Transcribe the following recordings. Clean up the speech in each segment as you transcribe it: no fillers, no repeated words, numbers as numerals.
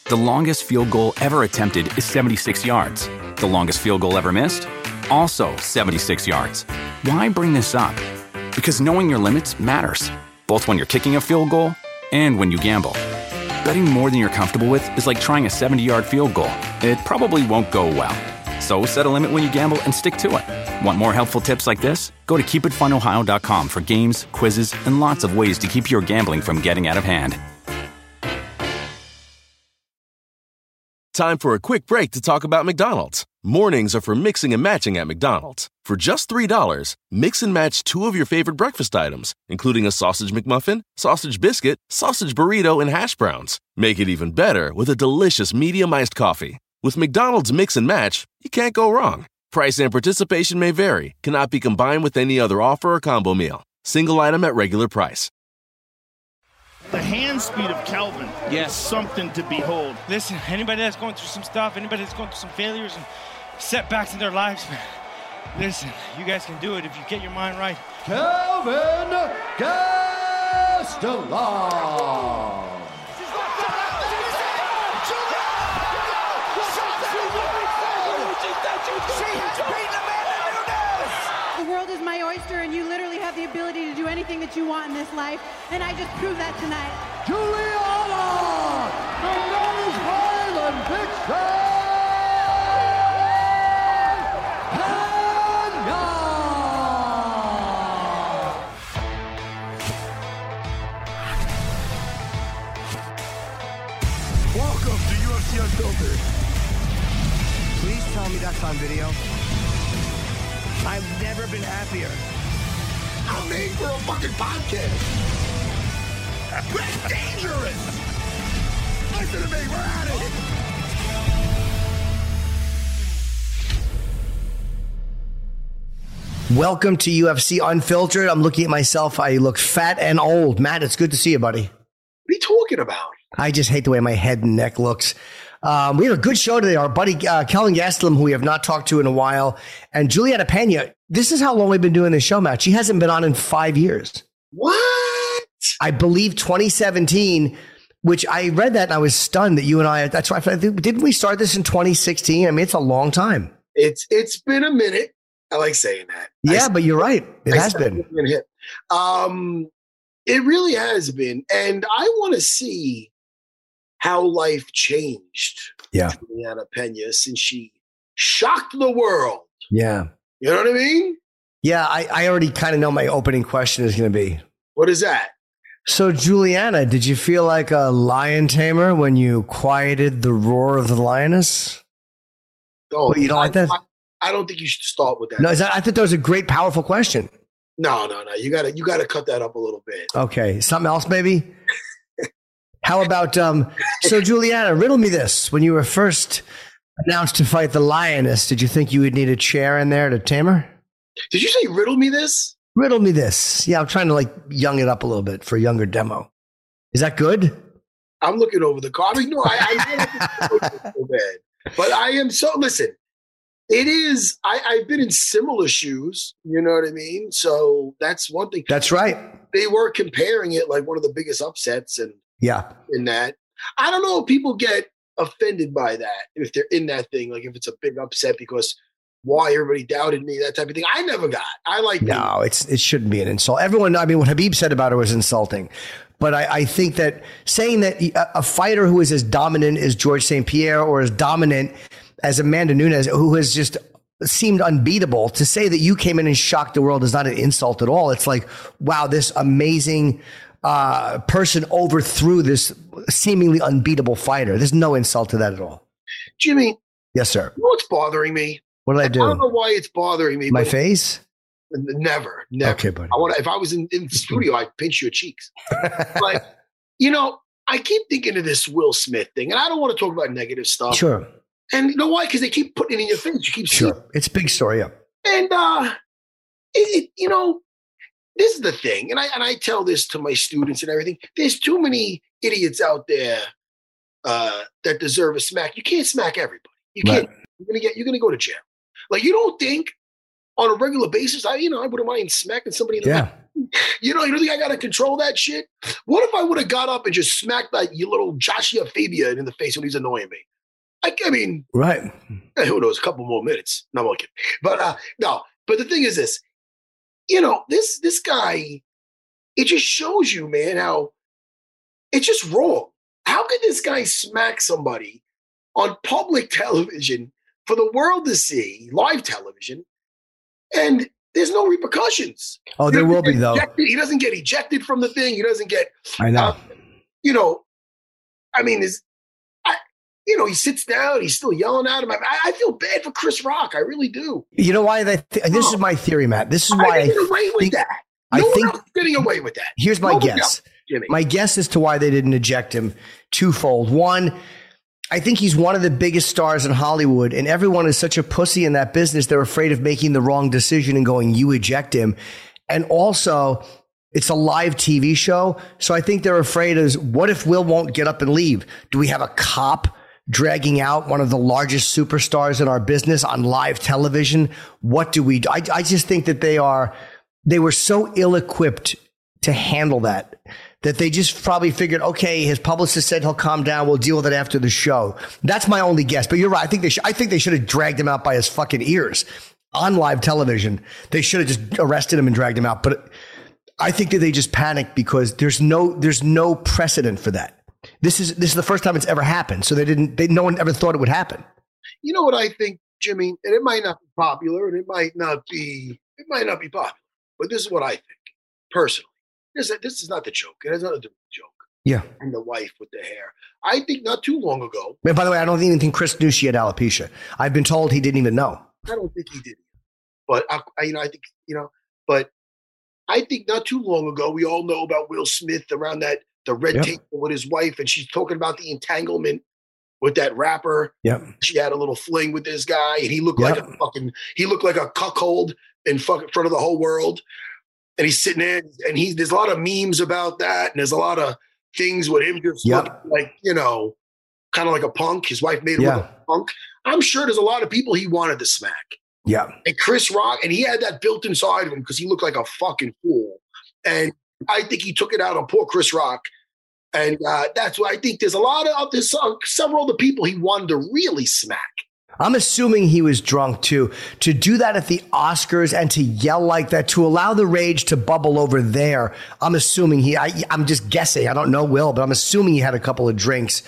The longest field goal ever attempted is 76 yards. The longest field goal ever missed? Also 76 yards. Why bring this up? Because knowing your limits matters, both when you're kicking a field goal and when you gamble. Betting more than you're comfortable with is like trying a 70-yard field goal. It probably won't go well. So set a limit when you gamble and stick to it. Want more helpful tips like this? Go to keepitfunohio.com for games, quizzes, and lots of ways to keep your gambling from getting out of hand. Time for a quick break to talk about McDonald's. Mornings are for mixing and matching at McDonald's. For just $3, mix and match 2 of your favorite breakfast items, including a sausage McMuffin, sausage biscuit, sausage burrito, and hash browns. Make it even better with a delicious medium iced coffee. With McDonald's Mix and Match, you can't go wrong. Price and participation may vary. Cannot be combined with any other offer or combo meal. Single item at regular price. The hand speed of Calvin is something to behold. Listen, anybody that's going through some stuff, anybody that's going through some failures and setbacks in their lives, man, listen, you guys can do it if you get your mind right. Calvin Gastelum. The world is my oyster, and you literally have the ability to do anything that you want in this life, and I just proved that tonight. Juliana, the Rose Highland Picture, Welcome to UFC Unfiltered. Please tell me that's on video. I've never been happier. I'm made for a fucking podcast. That's dangerous. Listen to me, we're at it. Welcome to UFC Unfiltered. I'm looking at myself. I look fat and old. Matt, it's good to see you, buddy. What are you talking about? I just hate the way my head and neck looks. We have a good show today. Our buddy Kelvin Gastelum, who we have not talked to in a while, and Juliana Pena. This is how long we've been doing this show, Matt. She hasn't been on in 5 years. What? I believe 2017, which I read that and I was stunned that you and I, that's right. Didn't we start this in 2016? I mean, it's a long time. It's been a minute. I like saying that. Yeah, but you're right. It has been. It really has been. And I want to see how life changed for Juliana Pena since she shocked the world. Yeah. You know what I mean? Yeah, I already kind of know my opening question is going to be. What is that? So, Juliana, did you feel like a lion tamer when you quieted the roar of the lioness? Oh, well, you don't like that? I don't think you should start with that. No, I thought that was a great, powerful question. No. You gotta cut that up a little bit. Okay, something else, maybe. How about so, Juliana, riddle me this: when you were first announced to fight the lioness, did you think you would need a chair in there to tame her? Did you say riddle me this? Riddle me this. Yeah, I'm trying to young it up a little bit for a younger demo. Is that good? I'm looking over the car. I mean, no, I so bad. But I am so, listen, it is, I've been in similar shoes, you know what I mean? So that's one thing. That's right. They were comparing it like one of the biggest upsets in that. I don't know if people get offended by that, if they're in that thing, like if it's a big upset because why everybody doubted me, that type of thing. I never got. No, it shouldn't be an insult. Everyone, I mean, what Khabib said about her was insulting. But I think that saying that a fighter who is as dominant as George St. Pierre or as dominant as Amanda Nunes, who has just seemed unbeatable, to say that you came in and shocked the world is not an insult at all. It's like, wow, this amazing person overthrew this seemingly unbeatable fighter. There's no insult to that at all. Jimmy. Yes, sir. You know what's bothering me? What did I do? I don't know why it's bothering me. My face? Never. Okay, buddy. If I was in the studio, I'd pinch your cheeks. But, I keep thinking of this Will Smith thing, and I don't want to talk about negative stuff. Sure. And you know why? Because they keep putting it in your face. You keep seeing it. It's a big story, yeah. And, this is the thing. And I tell this to my students and everything. There's too many idiots out there that deserve a smack. You can't smack everybody. You can't. Right. You're gonna go to jail. Like, you don't think on a regular basis, I wouldn't mind smacking somebody in the back. You don't think I got to control that shit? What if I would have got up and just smacked that you little Joshua Fabian in the face when he's annoying me? I mean, right. Who knows? A couple more minutes. No, I'm kidding. But no. But the thing is this, this guy, it just shows you, man, how it's just wrong. How could this guy smack somebody on public television for the world to see, live television, and there's no repercussions? Oh, there will be, though. He doesn't get ejected from the thing. He doesn't get, I know. He sits down. He's still yelling at him. I feel bad for Chris Rock. I really do. You know why? This is my theory, Matt. This is why I get away with that. No one else is getting away with that. Here's my guess. Jimmy. My guess as to why they didn't eject him, twofold. One, I think he's one of the biggest stars in Hollywood, and everyone is such a pussy in that business. They're afraid of making the wrong decision and going, you eject him. And also, it's a live TV show. So I think they're afraid of, what if Will won't get up and leave? Do we have a cop dragging out one of the largest superstars in our business on live television? What do we do? I just think that they were so ill-equipped to handle that they just probably figured, okay, his publicist said he'll calm down. We'll deal with it after the show. That's my only guess. But you're right. I think they should have dragged him out by his fucking ears on live television. They should have just arrested him and dragged him out. But I think that they just panicked because there's no precedent for that. This is the first time it's ever happened. So no one ever thought it would happen. You know what I think, Jimmy? And it might not be popular, and it might not be popular. But this is what I think, personally. This is not the joke. It has nothing to do with the joke. Yeah. And the wife with the hair. I think not too long ago. And by the way, I don't even think Chris knew she had alopecia. I've been told he didn't even know. I don't think he did. But I think not too long ago, we all know about Will Smith around the red table with his wife, and she's talking about the entanglement with that rapper. Yep. She had a little fling with this guy, and he looked like a cuckold in front of the whole world. And he's sitting there, and there's a lot of memes about that, and there's a lot of things with him just looking like, kind of like a punk. His wife made him look like a punk. I'm sure there's a lot of people he wanted to smack. Yeah. And Chris Rock, and he had that built inside of him because he looked like a fucking fool. And I think he took it out on poor Chris Rock. And that's why I think there's several other people he wanted to really smack. I'm assuming he was drunk too. To do that at the Oscars and to yell like that, to allow the rage to bubble over there, I'm assuming I'm just guessing. I don't know Will, but I'm assuming he had a couple of drinks.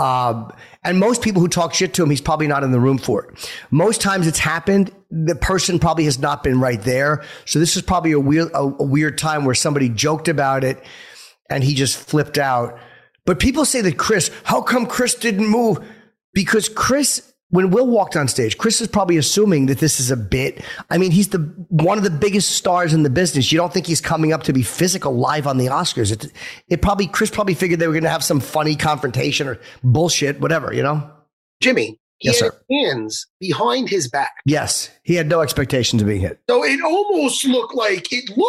And most people who talk shit to him, he's probably not in the room for it. Most times it's happened, the person probably has not been right there. So this is probably a weird time where somebody joked about it and he just flipped out. But people say that how come Chris didn't move? Because when Will walked on stage, Chris is probably assuming that this is a bit. I mean, he's one of the biggest stars in the business. You don't think he's coming up to be physical live on the Oscars. Chris probably figured they were going to have some funny confrontation or bullshit, whatever, Jimmy, he yes, had sir. Hands behind his back. Yes, he had no expectation to being hit. So it almost looked like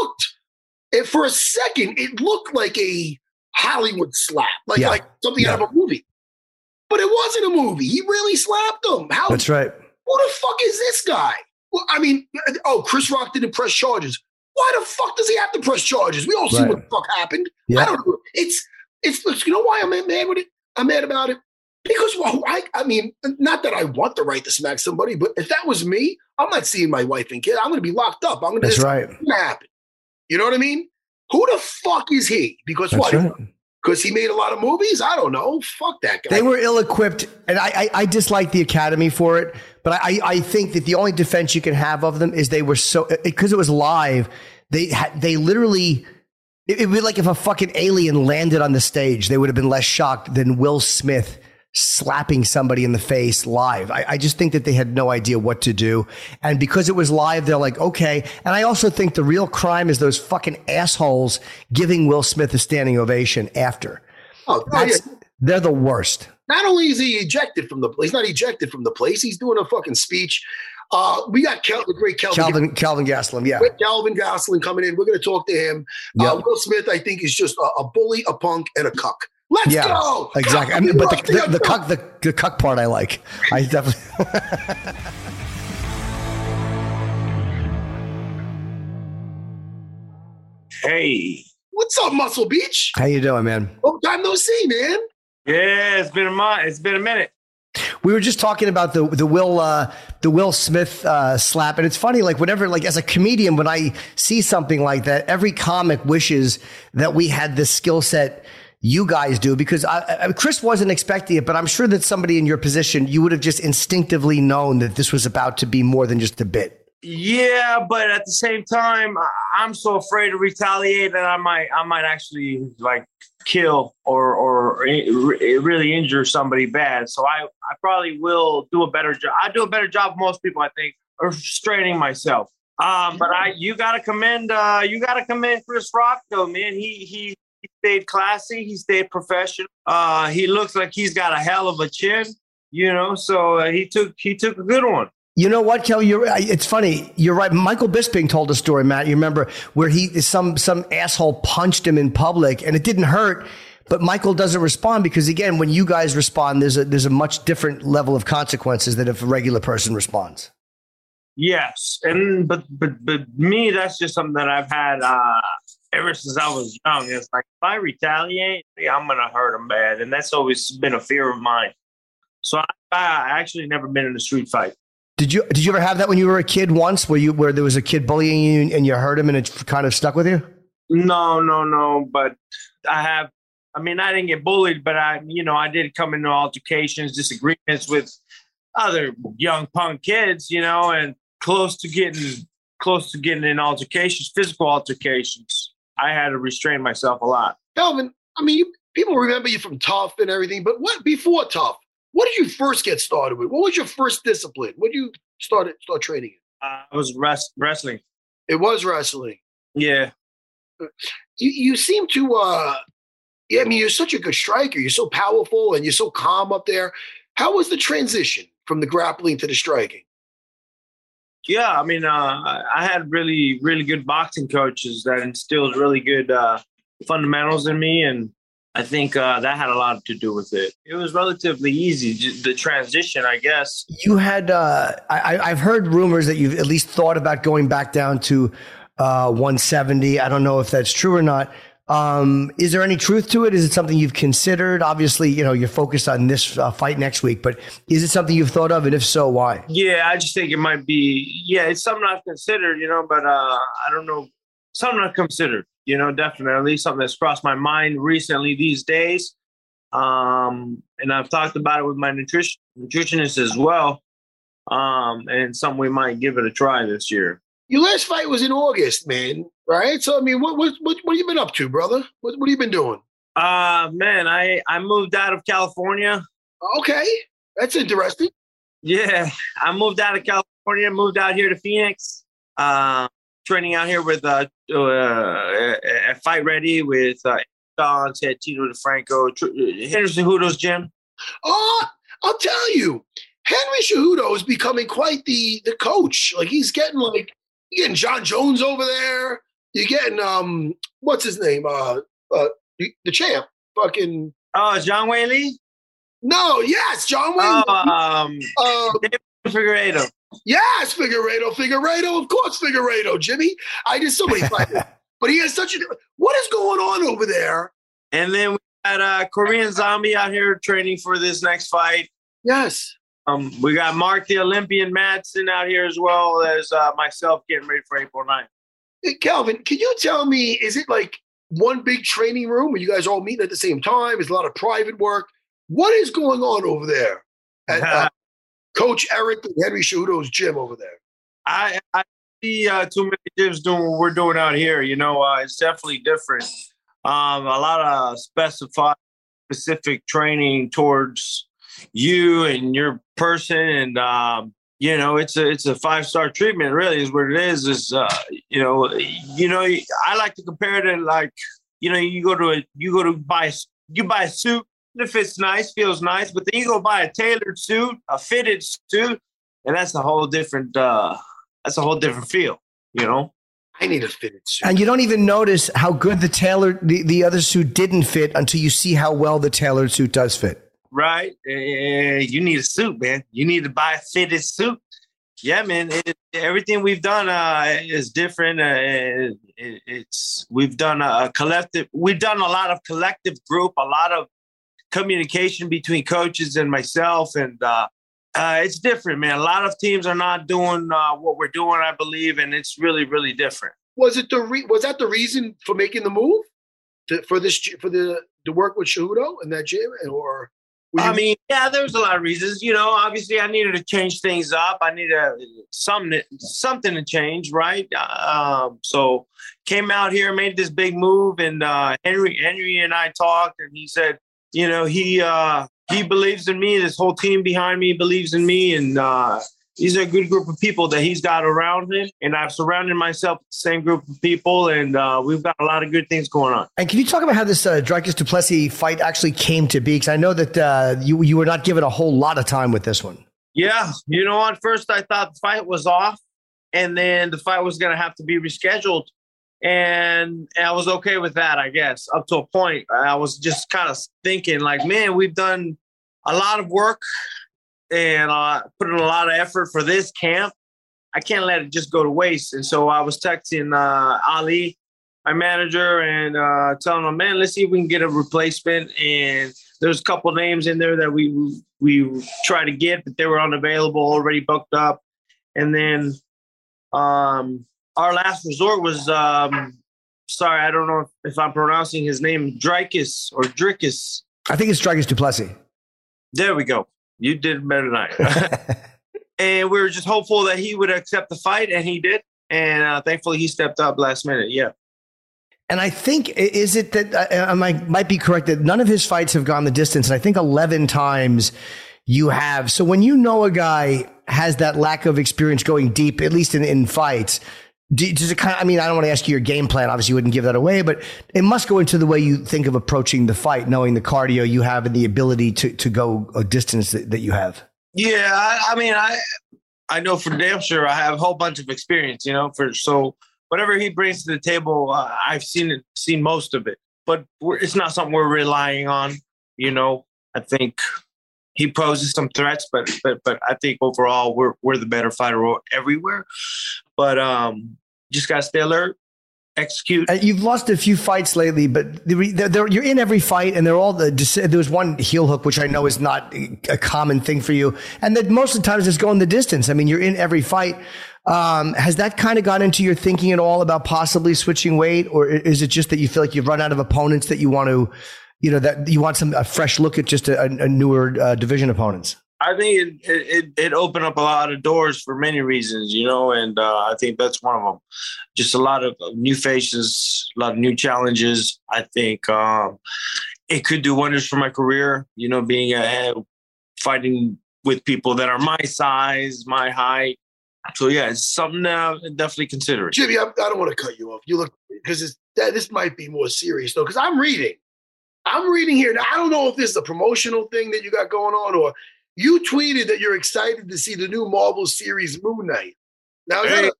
for a second, it looked like a Hollywood slap, like something out of a movie. But it wasn't a movie. He really slapped him. That's right. Who the fuck is this guy? Well, I mean, Chris Rock didn't press charges. Why the fuck does he have to press charges? We all see what the fuck happened. Yeah. I don't know. It's you know why I'm mad with it? I'm mad about it. Because, I mean, not that I want the right to smack somebody, but if that was me, I'm not seeing my wife and kid. I'm going to be locked up. That's right. It's going to happen. You know what I mean? Who the fuck is he? Because That's right. Because he made a lot of movies? I don't know. Fuck that guy. They were ill-equipped, and I dislike the Academy for it. But I think that the only defense you can have of them is they were because it was live, they literally, it would be like if a fucking alien landed on the stage, they would have been less shocked than Will Smith slapping somebody in the face live. I just think that they had no idea what to do. And because it was live, they're like, okay. And I also think the real crime is those fucking assholes giving Will Smith a standing ovation after. They're the worst. Not only is he ejected from the place, he's not ejected from the place. He's doing a fucking speech. We got the great Calvin Gastelum. Yeah. Calvin Gastelum coming in. We're going to talk to him. Yep. Will Smith, I think, is just a bully, a punk, and a cuck. Let's go. Exactly. But the cuck part I like. I definitely. Hey. What's up, Muscle Beach? How you doing, man? Long time no see, man. Yeah, it's been a minute. We were just talking about the Will Smith slap, and it's funny. Like whenever, like as a comedian, when I see something like that, every comic wishes that we had the skill set you guys do, because Chris wasn't expecting it, but I'm sure that somebody in your position, you would have just instinctively known that this was about to be more than just a bit. Yeah, but at the same time, I'm so afraid to retaliate that I might actually like kill or really injure somebody bad. So I probably will do a better job. I do a better job than most people, I think, of restraining myself. But you gotta commend Chris Rock though, man. He stayed classy. He stayed professional. He looks like he's got a hell of a chin, So he took a good one. You know what, Kelly? It's funny. You're right. Michael Bisping told a story, Matt. You remember where some asshole punched him in public, and it didn't hurt, but Michael doesn't respond because, again, when you guys respond, there's a much different level of consequences than if a regular person responds. Yes, but me, that's just something that I've had ever since I was young. It's like if I retaliate, I'm gonna hurt him bad, and that's always been a fear of mine. So I actually never been in a street fight. Did you ever have that when you were a kid once where there was a kid bullying you and you hurt him and it kind of stuck with you? No. But I didn't get bullied, but I did come into altercations, disagreements with other young punk kids, and close to getting in altercations, physical altercations. I had to restrain myself a lot. Calvin, people remember you from Tough and everything, but what before Tough? What did you first get started with? What was your first discipline? What did you start training in? It was wrestling. It was wrestling. Yeah. You seem to, you're such a good striker. You're so powerful and you're so calm up there. How was the transition from the grappling to the striking? Yeah, I had really, really good boxing coaches that instilled really good fundamentals in me, and I think that had a lot to do with it. It was relatively easy, the transition, I guess. You had, I've heard rumors that you've at least thought about going back down to 170. I don't know if that's true or not. Is there any truth to it? Is it something you've considered? Obviously, you're focused on this fight next week, but is it something you've thought of? And if so, why? Yeah, I just think it might be, it's something I've considered, but I don't know. Something I've considered. Definitely something that's crossed my mind recently these days. And I've talked about it with my nutritionist as well. And something we might give it a try this year. Your last fight was in August, man, right? So, what have you been up to, brother? What have you been doing? Man, I moved out of California. Okay. That's interesting. Yeah. I moved out of California, moved out here to Phoenix. Training out here with Fight Ready with Don, Ted, Tito DeFranco, Henry Cejudo's gym. Oh, I'll tell you, Henry Cejudo is becoming quite the coach. Like you're getting John Jones over there. You're getting what's his name? The champ, fucking. Oh, John Whaley. No, yes, John Whaley. David Figueiredo. Yes, Figueiredo, of course, Figueiredo, Jimmy. I did so many fights. But he has such a... What is going on over there? And then we had Korean Zombie out here training for this next fight. Yes. We got Mark the Olympian Madsen out here as well as myself getting ready for April 9th. Hey, Calvin, can you tell me, is it like one big training room where you guys all meeting at the same time? Is a lot of private work? What is going on over there at Coach Eric and Henry Cejudo's gym over there? I see too many gyms doing what we're doing out here. It's definitely different. A lot of specific training towards you and your person, and it's a 5-star treatment. Really, is what it is. I like to compare it to like you buy a suit. If it's nice, feels nice, but then you go buy a tailored suit, a fitted suit, and that's a whole different feel, I need a fitted suit. And you don't even notice how good the other suit didn't fit until you see how well the tailored suit does fit. Right? You need a suit, man. You need to buy a fitted suit. Yeah, man. Everything we've done is different. We've done a collective. We've done a lot of collective group, a lot of communication between coaches and myself, and it's different, man. A lot of teams are not doing what we're doing, I believe, and it's really, really different. Was that the reason for making the move for the work with Cejudo in that gym, or? Yeah, there was a lot of reasons. Obviously, I needed to change things up. I needed something to change, right? So came out here, made this big move, and Henry and I talked, and he said, he believes in me. This whole team behind me believes in me, and these are a good group of people that he's got around him. And I've surrounded myself with the same group of people, and we've got a lot of good things going on. And can you talk about how this Dricus du Plessis fight actually came to be? Because I know that you were not given a whole lot of time with this one. Yeah. At first I thought the fight was off, and then the fight was going to have to be rescheduled. And I was okay with that, I guess, up to a point. I was just kind of thinking like, man, we've done a lot of work and put in a lot of effort for this camp. I can't let it just go to waste. And so I was texting Ali, my manager, and telling him, man, let's see if we can get a replacement. And there's a couple names in there that we tried to get, but they were unavailable, already booked up. And then our last resort was, sorry, I don't know if I'm pronouncing his name, Dricus. I think it's Dricus du Plessis. There we go. You did better than I. And we were just hopeful that he would accept the fight, and he did. And thankfully, he stepped up last minute. Yeah. And I think, is it that I might be correct that none of his fights have gone the distance? And I think 11 times you have. So when a guy has that lack of experience going deep, at least in fights, does it kind of, I don't want to ask you your game plan. Obviously, you wouldn't give that away, but it must go into the way you think of approaching the fight, knowing the cardio you have and the ability to go a distance that you have. Yeah, I know for damn sure I have a whole bunch of experience, so whatever he brings to the table, I've seen most of it, but it's not something we're relying on. I think he poses some threats, but I think overall we're the better fighter everywhere. But just gotta stay alert, execute. You've lost a few fights lately, but you're in every fight, and they're all there was one heel hook, which I know is not a common thing for you, and that most of the times it's going the distance. You're in every fight. Has that kind of gone into your thinking at all about possibly switching weight, or is it just that you feel like you've run out of opponents that you want to, that you want a fresh look at just a newer division opponents? I think it opened up a lot of doors for many reasons, and I think that's one of them. Just a lot of new faces, a lot of new challenges. I think it could do wonders for my career, being fighting with people that are my size, my height. So, yeah, it's something that I'm definitely considering. Jimmy, I don't want to cut you off. You look, because this might be more serious, though, because I'm reading here. Now, I don't know if this is a promotional thing that you got going on, or you tweeted that you're excited to see the new Marvel series Moon Knight. Now, did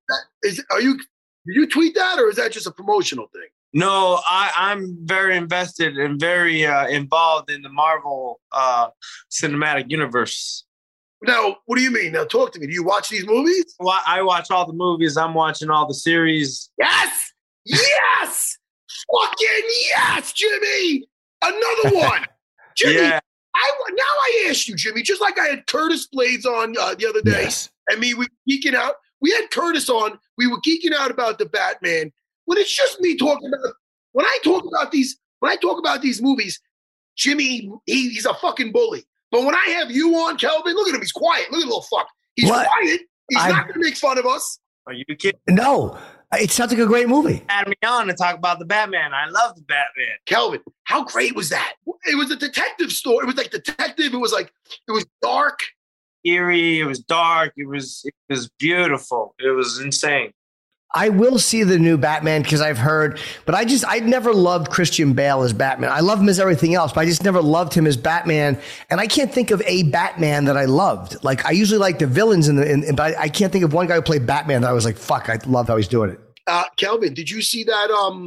you tweet that, or is that just a promotional thing? No, I'm very invested and very involved in the Marvel cinematic universe. Now, what do you mean? Now, talk to me. Do you watch these movies? Well, I watch all the movies. I'm watching all the series. Yes! Yes! Fucking yes, Jimmy! Another one! Jimmy, yeah. Now I ask you, Jimmy, just like I had Curtis Blades on the other day, yes. And we were geeking out. We had Curtis on. We were geeking out about the Batman. When it's just me talking about, when I talk about these movies, Jimmy, he's a fucking bully. But when I have you on, Kelvin, look at him. He's quiet. Look at the little fuck. He's quiet. He's not going to make fun of us. Are you kidding? No. It sounds like a great movie. Add me on to talk about the Batman. I love the Batman. Kelvin, how great was that? It was a detective story. It was like detective. It was dark. Eerie. It was dark. It was beautiful. It was insane. I will see the new Batman because I've heard, but I never loved Christian Bale as Batman. I love him as everything else, but I just never loved him as Batman. And I can't think of a Batman that I loved. Like, I usually like the villains but I can't think of one guy who played Batman that I was like, fuck, I love how he's doing it. Kelvin, did you see that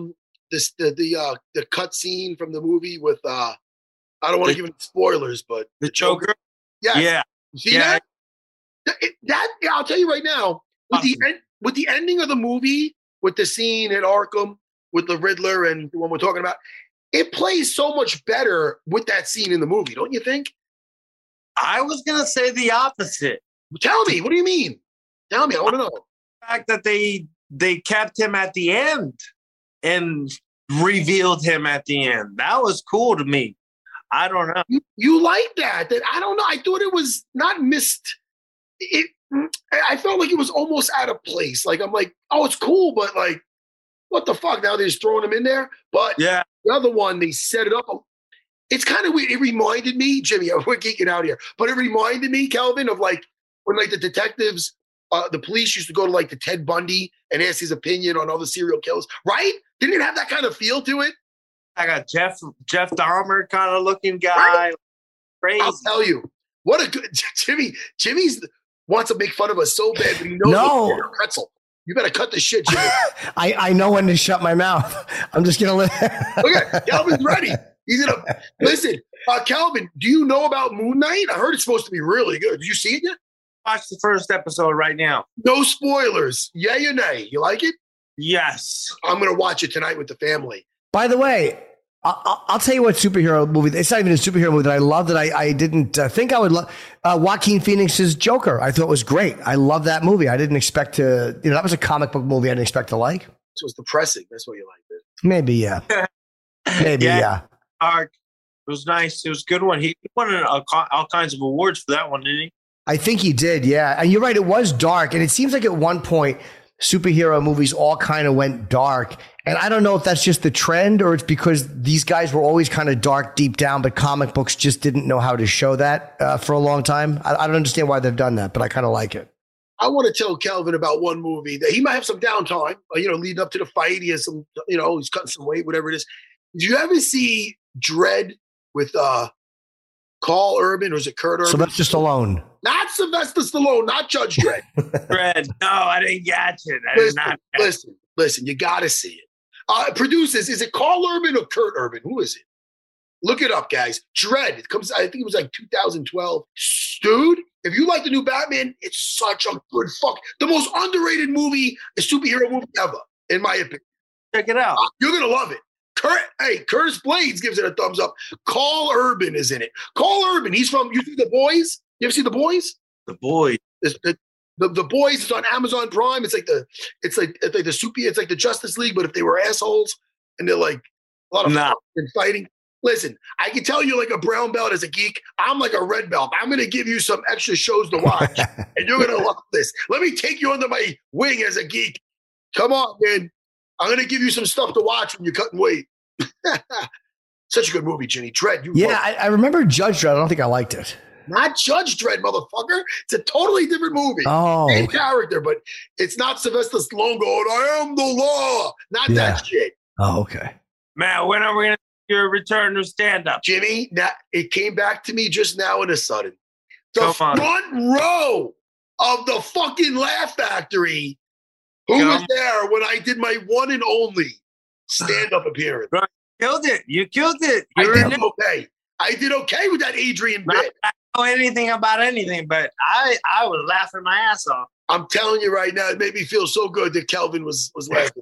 the cut scene from the movie with I don't want to give any spoilers, but the Joker? Yes. Yeah. You see that? I'll tell you right now, with the ending of the movie, with the scene at Arkham, with the Riddler and the one we're talking about, it plays so much better with that scene in the movie, don't you think? I was going to say the opposite. Tell me, what do you mean? Tell me, I want to know. The fact that they kept him at the end and revealed him at the end. That was cool to me. I don't know. You like that? I don't know. I thought it was not missed. I felt like it was almost out of place. Like, I'm like, oh, it's cool, but like, what the fuck? Now they're just throwing him in there. But yeah, the other one, they set it up. It's kind of weird. It reminded me, Jimmy, we're geeking out here, but it reminded me, Kelvin, of like when like the detectives, the police used to go to like the Ted Bundy and ask his opinion on other serial killers, right? Didn't it have that kind of feel to it? I got Jeff Dahmer kind of looking guy. Right? Crazy. I'll tell you, what a good Jimmy's wants to make fun of us so bad, but he knows we're a pretzel. You better cut the shit, Jimmy. I know when to shut my mouth. I'm just gonna Look at Kelvin's ready. He's gonna listen. Kelvin, do you know about Moon Knight? I heard it's supposed to be really good. Did you see it yet? Watch the first episode right now. No spoilers. Yay or nay? You like it? Yes. I'm gonna watch it tonight with the family. By the way, I'll tell you what superhero movie. It's not even a superhero movie that I love that I didn't think I would love. Joaquin Phoenix's Joker. I thought was great. I love that movie. I didn't expect to. That was a comic book movie I didn't expect to like. It was depressing. That's why you liked it. Maybe, yeah. Maybe, yeah. It was nice. It was a good one. He won all kinds of awards for that one, didn't he? I think he did, yeah. And you're right, it was dark. And it seems like at one point, superhero movies all kind of went dark. And I don't know if that's just the trend or it's because these guys were always kind of dark deep down, but comic books just didn't know how to show that for a long time. I don't understand why they've done that, but I kind of like it. I want to tell Kelvin about one movie that he might have some downtime, leading up to the fight. He has some, he's cutting some weight, whatever it is. Did you ever see Dredd with Carl Urban, or is it Kurt Urban? Sylvester Stallone. Not Sylvester Stallone, not Judge Dredd. Dredd. No, I didn't catch it. Listen, you got to see it. Producers, is it Carl Urban or Kurt Urban? Who is it? Look it up, guys. Dredd. It comes, I think it was like 2012. Dude, if you like the new Batman, it's such a good the most underrated movie, a superhero movie ever, in my opinion. Check it out. You're going to love it. Curtis Blades gives it a thumbs up. Carl Urban is in it. Carl Urban, he's from, you see The Boys? You ever see The Boys? The Boys. The Boys is on Amazon Prime. It's like the Justice League, but if they were assholes and they're like a lot of fun and fighting. Listen, I can tell you like a brown belt as a geek. I'm like a red belt. I'm going to give you some extra shows to watch, and you're going to love this. Let me take you under my wing as a geek. Come on, man. I'm going to give you some stuff to watch when you're cutting weight. Such a good movie, Ginny. Dredd. I remember Judge Dredd. I don't think I liked it. Not Judge Dredd, motherfucker. It's a totally different movie. Oh. Same character, but it's not Sylvester Stallone going, I am the law. Not that shit. Oh, okay. Man, when are we going to your return to stand-up? Jimmy, it came back to me just now in a sudden. The front row of the fucking Laugh Factory. Who was there when I did my one and only stand-up appearance? Bro, you killed it. I did okay with that Adrian bit. I don't know anything about anything, but I was laughing my ass off. I'm telling you right now, it made me feel so good that Kelvin was laughing.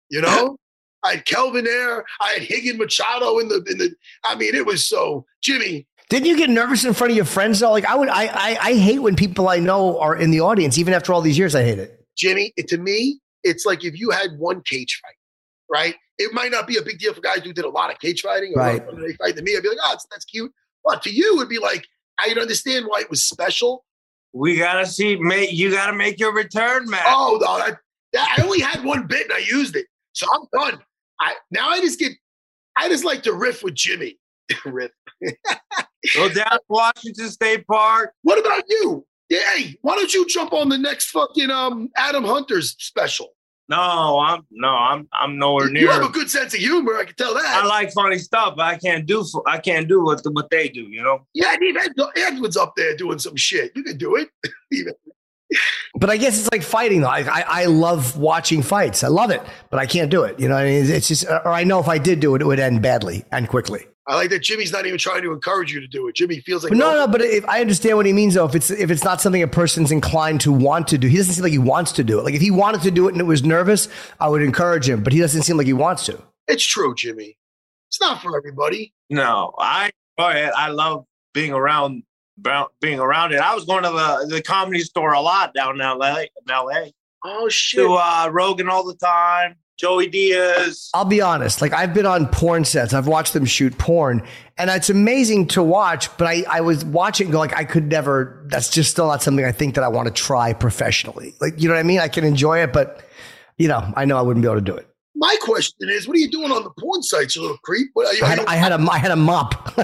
I had Kelvin there. I had Higgin Machado in the. I mean, it was so. Jimmy, didn't you get nervous in front of your friends though? Like I hate when people I know are in the audience, even after all these years. I hate it. Jimmy, to me, it's like if you had one cage fight, right? It might not be a big deal for guys who did a lot of cage fighting. Or right. When they fight to me, I'd be like, that's cute. But to you, it'd be like, I'd understand why it was special. We got to see, mate. You got to make your return, man. Oh, no. I only had one bit and I used it. So I'm done. I just like to riff with Jimmy. Riff. Go down to Washington State Park. What about you? Yeah, hey, why don't you jump on the next fucking Adam Hunter's special? No, I'm nowhere near. You have a good sense of humor, I can tell that. I like funny stuff, but I can't do what they do, Yeah, and even Edward's up there doing some shit. You can do it. But I guess it's like fighting though. I love watching fights. I love it, but I can't do it. It's just, or I know if I did do it, it would end badly and quickly. I like that Jimmy's not even trying to encourage you to do it. Jimmy feels like but if I understand what he means though. If it's not something a person's inclined to want to do, he doesn't seem like he wants to do it. Like if he wanted to do it and it was nervous, I would encourage him. But he doesn't seem like he wants to. It's true, Jimmy. It's not for everybody. No, I love being around it. I was going to the Comedy Store a lot down in LA. Oh shit! To Rogan all the time. Joey Diaz. I'll be honest. Like I've been on porn sets. I've watched them shoot porn, and it's amazing to watch. But I was watching, and go like, I could never. That's just still not something I think that I want to try professionally. Like, you know what I mean? I can enjoy it, but I know I wouldn't be able to do it. My question is, what are you doing on the porn sites, you little creep? I had a mop.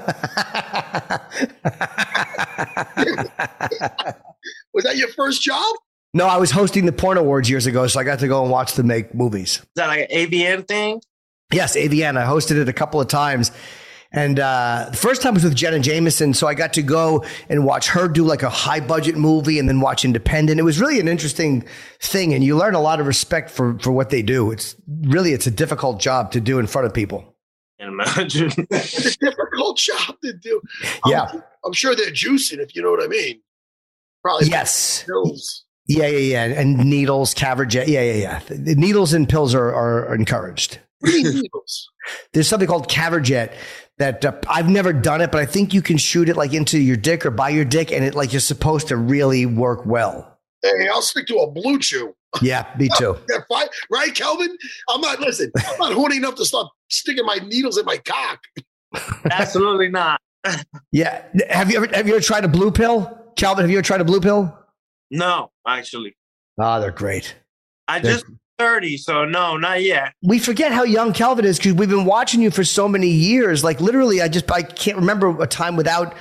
Was that your first job? No, I was hosting the Porn Awards years ago, so I got to go and watch them make movies. Is that like an AVN thing? Yes, AVN. I hosted it a couple of times. And the first time was with Jenna Jameson, so I got to go and watch her do like a high-budget movie and then watch independent. It was really an interesting thing, and you learn a lot of respect for what they do. It's a difficult job to do in front of people. I can imagine. It's a difficult job to do. Yeah. I'm sure they're juicing, if you know what I mean. Probably. Yes. Pills. Yeah. And needles, Caverjet. Yeah. The needles and pills are encouraged. What do you mean needles? There's something called Caverjet that I've never done it, but I think you can shoot it like into your dick or by your dick, and it like you're supposed to really work well. Hey, I'll stick to a Blue Chew. Yeah, me too. Right, Kelvin? I'm not horny enough to start sticking my needles in my cock. Absolutely not. Yeah. Have you ever tried a blue pill? Calvin, have you ever tried a blue pill? No, actually. Oh, they're great. I just 30, so no, not yet. We forget how young Calvin is because we've been watching you for so many years. Like literally, I can't remember a time without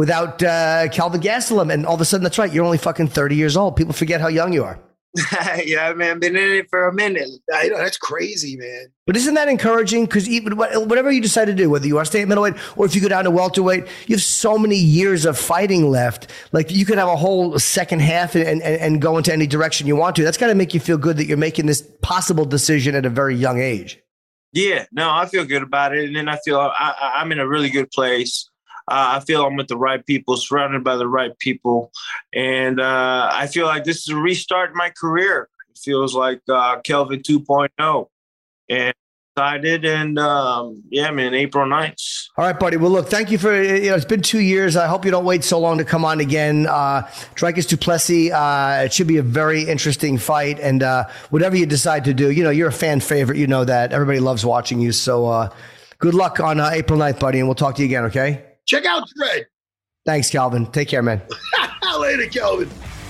Calvin Gastelum, and all of a sudden, that's right, you're only fucking 30 years old. People forget how young you are. Yeah, man, been in it for a minute. I know, that's crazy, man. But isn't that encouraging? Because even whatever you decide to do, whether you want to stay at middleweight or if you go down to welterweight, you have so many years of fighting left. Like you could have a whole second half and go into any direction you want to. That's got to make you feel good that you're making this possible decision at a very young age. Yeah, no, I feel good about it. And then I feel I'm in a really good place. I feel I'm with the right people, surrounded by the right people. And I feel like this is a restart in my career. It feels like Kelvin 2.0. And excited. And yeah, man, April 9th. All right, buddy. Well, look, thank you for, it's been 2 years. I hope you don't wait so long to come on again. Dricus du Plessis, it should be a very interesting fight. And whatever you decide to do, you're a fan favorite. You know that. Everybody loves watching you. So good luck on April 9th, buddy. And we'll talk to you again, okay? Check out Fred. Thanks, Calvin. Take care, man. Later, Calvin.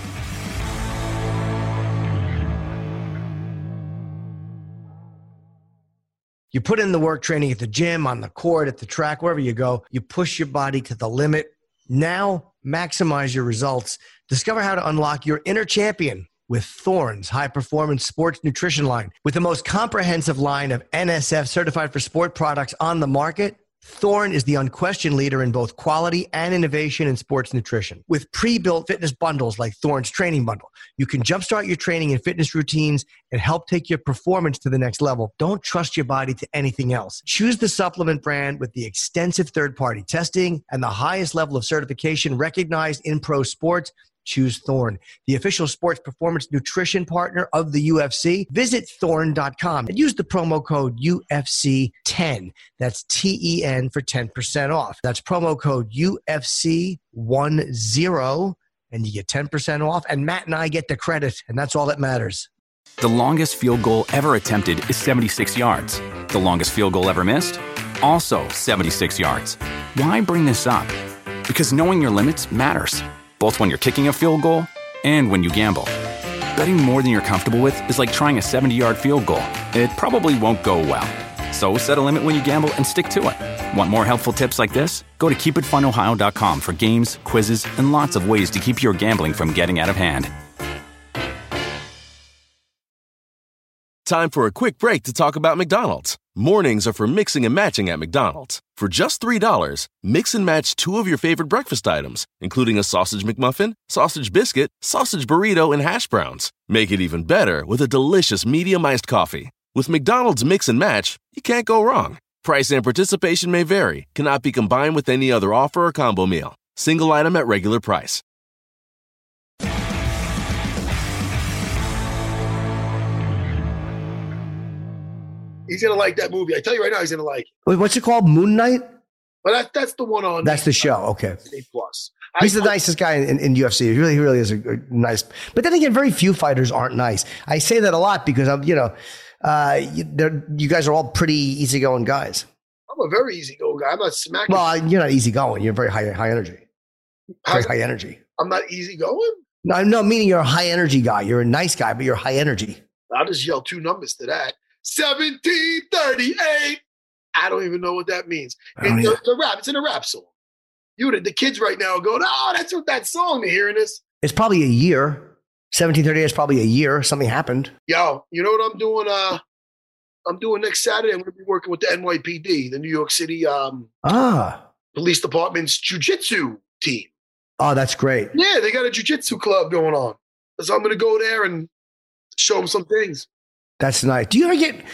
You put in the work training at the gym, on the court, at the track, wherever you go. You push your body to the limit. Now, maximize your results. Discover how to unlock your inner champion with Thorne's high-performance sports nutrition line. With the most comprehensive line of NSF certified for sport products on the market, Thorne is the unquestioned leader in both quality and innovation in sports nutrition. With pre-built fitness bundles like Thorne's Training Bundle, you can jumpstart your training and fitness routines and help take your performance to the next level. Don't trust your body to anything else. Choose the supplement brand with the extensive third-party testing and the highest level of certification recognized in pro sports. Choose Thorne, the official sports performance nutrition partner of the UFC. Visit thorne.com and use the promo code UFC10. That's TEN for 10% off. That's promo code UFC10 and you get 10% off. And Matt and I get the credit, and that's all that matters. The longest field goal ever attempted is 76 yards. The longest field goal ever missed? Also 76 yards. Why bring this up? Because knowing your limits matters, both when you're kicking a field goal and when you gamble. Betting more than you're comfortable with is like trying a 70-yard field goal. It probably won't go well. So set a limit when you gamble and stick to it. Want more helpful tips like this? Go to keepitfunohio.com for games, quizzes, and lots of ways to keep your gambling from getting out of hand. Time for a quick break to talk about McDonald's. Mornings are for mixing and matching at McDonald's. For just $3, mix and match 2 of your favorite breakfast items, including a sausage McMuffin, sausage biscuit, sausage burrito, and hash browns. Make it even better with a delicious medium iced coffee. With McDonald's Mix and Match, you can't go wrong. Price and participation may vary. Cannot be combined with any other offer or combo meal. Single item at regular price. He's going to like that movie. I tell you right now, he's going to like it. Wait, what's it called? Moon Knight? Well, that's the one on. That's the show. Okay. A+. He's the nicest guy in UFC. He really is a nice. But then again, very few fighters aren't nice. I say that a lot because I'm, you guys are all pretty easygoing guys. I'm a very easygoing guy. I'm not smacking. Well, you're not easygoing. You're very high energy. Very high energy. I'm not easygoing? No, meaning you're a high energy guy. You're a nice guy, but you're high energy. I'll just yell 2 numbers to that. 1738. I don't even know what that means. It's a rap. It's in a rap song. The kids right now are going, oh, that's what that song they're hearing this. It's probably a year. 1738 is probably a year. Something happened. Yo, you know what I'm doing? I'm doing next Saturday. I'm going to be working with the NYPD, the New York City Police Department's jiu-jitsu team. Oh, that's great. Yeah, they got a jiu-jitsu club going on. So I'm going to go there and show them some things. That's nice. Do you ever get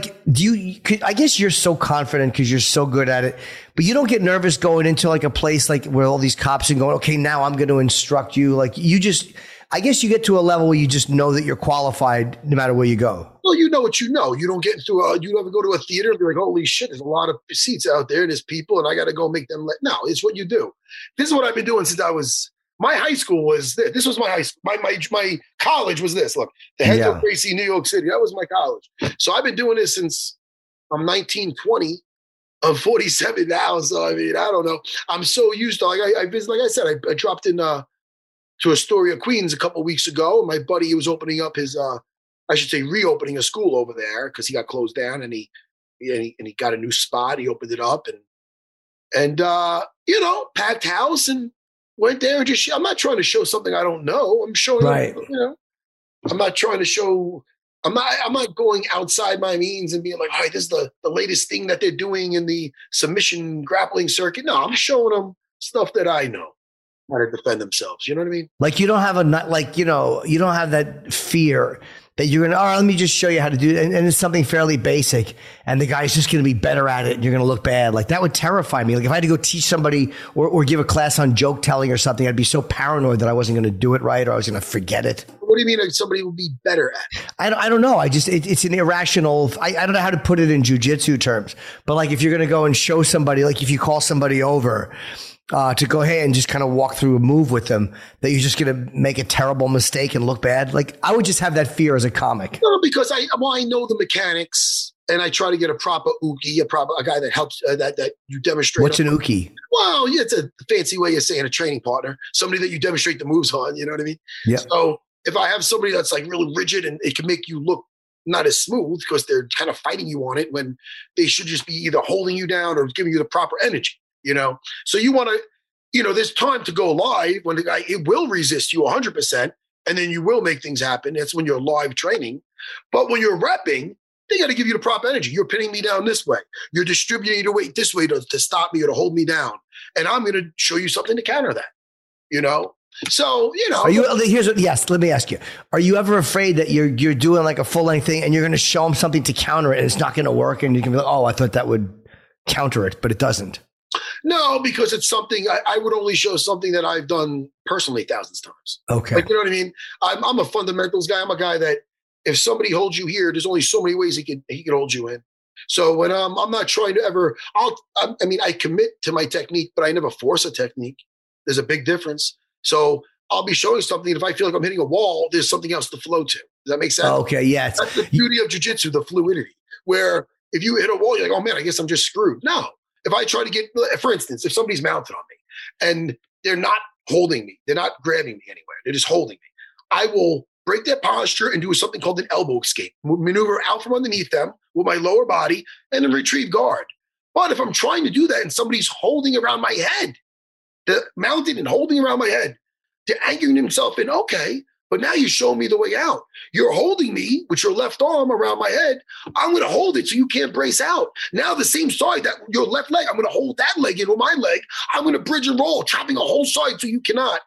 I guess you're so confident because you're so good at it, but you don't get nervous going into like a place like where all these cops are going, okay, now I'm going to instruct you. Like I guess you get to a level where you just know that you're qualified no matter where you go. Well, you know what you know. You don't get into you ever go to a theater and be like, holy shit, there's a lot of seats out there. There's people and I got to go make them. No, it's what you do. This is what I've been doing since my high school was this. This was my high school. My college was this. Look, the Heads of Gracie, New York City. That was my college. So I've been doing this since I'm 19, 20. I'm 47 now. So, I mean, I don't know. I'm so used to, like I said, I dropped in to Astoria, Queens a couple of weeks ago. And my buddy, he was opening up his, reopening a school over there because he got closed down and he got a new spot. He opened it up and packed house and went there and I'm not trying to show something I don't know. I'm showing, I'm not trying to show, I'm not going outside my means and being like, all right, this is the latest thing that they're doing in the submission grappling circuit. No, I'm showing them stuff that I know how to defend themselves. You know what I mean? Like you don't have you don't have that fear that you're going to, all right, let me just show you how to do it. And it's something fairly basic. And the guy's just going to be better at it. And you're going to look bad. Like that would terrify me. Like if I had to go teach somebody or give a class on joke telling or something, I'd be so paranoid that I wasn't going to do it right or I was going to forget it. What do you mean like somebody would be better at it? I don't know. It's an irrational, I don't know how to put it in jiu-jitsu terms. But like if you're going to go and show somebody, like if you call somebody over, to go ahead and just kind of walk through a move with them that you're just going to make a terrible mistake and look bad. Like I would just have that fear as a comic. No, because I know the mechanics and I try to get a proper uke, a guy that helps that you demonstrate. What's an uke? Well, yeah, it's a fancy way of saying a training partner, somebody that you demonstrate the moves on. You know what I mean? Yeah. So if I have somebody that's like really rigid and it can make you look not as smooth because they're kind of fighting you on it when they should just be either holding you down or giving you the proper energy. So you want to, there's time to go live when the guy, it will resist you 100% and then you will make things happen. That's when you're live training. But when you're repping, they got to give you the proper energy. You're pinning me down this way. You're distributing your weight this way to stop me or to hold me down. And I'm going to show you something to counter that, So, let me ask you, are you ever afraid that you're doing like a full length thing and you're going to show them something to counter it and it's not going to work? And you can be like, oh, I thought that would counter it, but it doesn't. No, because it's something I would only show something that I've done personally thousands of times. Okay. Like, you know what I mean? I'm a fundamentals guy. I'm a guy that if somebody holds you here, there's only so many ways he can hold you in. So when I'm not trying to ever, I commit to my technique, but I never force a technique. There's a big difference. So I'll be showing something. If I feel like I'm hitting a wall, there's something else to flow to. Does that make sense? Okay. Yeah. That's the beauty of jiu-jitsu, the fluidity, where if you hit a wall, you're like, oh man, I guess I'm just screwed. No. If I try to get, for instance, if somebody's mounted on me and they're not holding me, they're not grabbing me anywhere, they're just holding me, I will break their posture and do something called an elbow escape, maneuver out from underneath them with my lower body and then retrieve guard. But if I'm trying to do that and somebody's holding around my head, they're mounted and holding around my head, they're anchoring themselves in, okay, but now you're showing me the way out. You're holding me with your left arm around my head. I'm going to hold it so you can't brace out. Now the same side, that your left leg, I'm going to hold that leg in with my leg. I'm going to bridge and roll, chopping a whole side so you cannot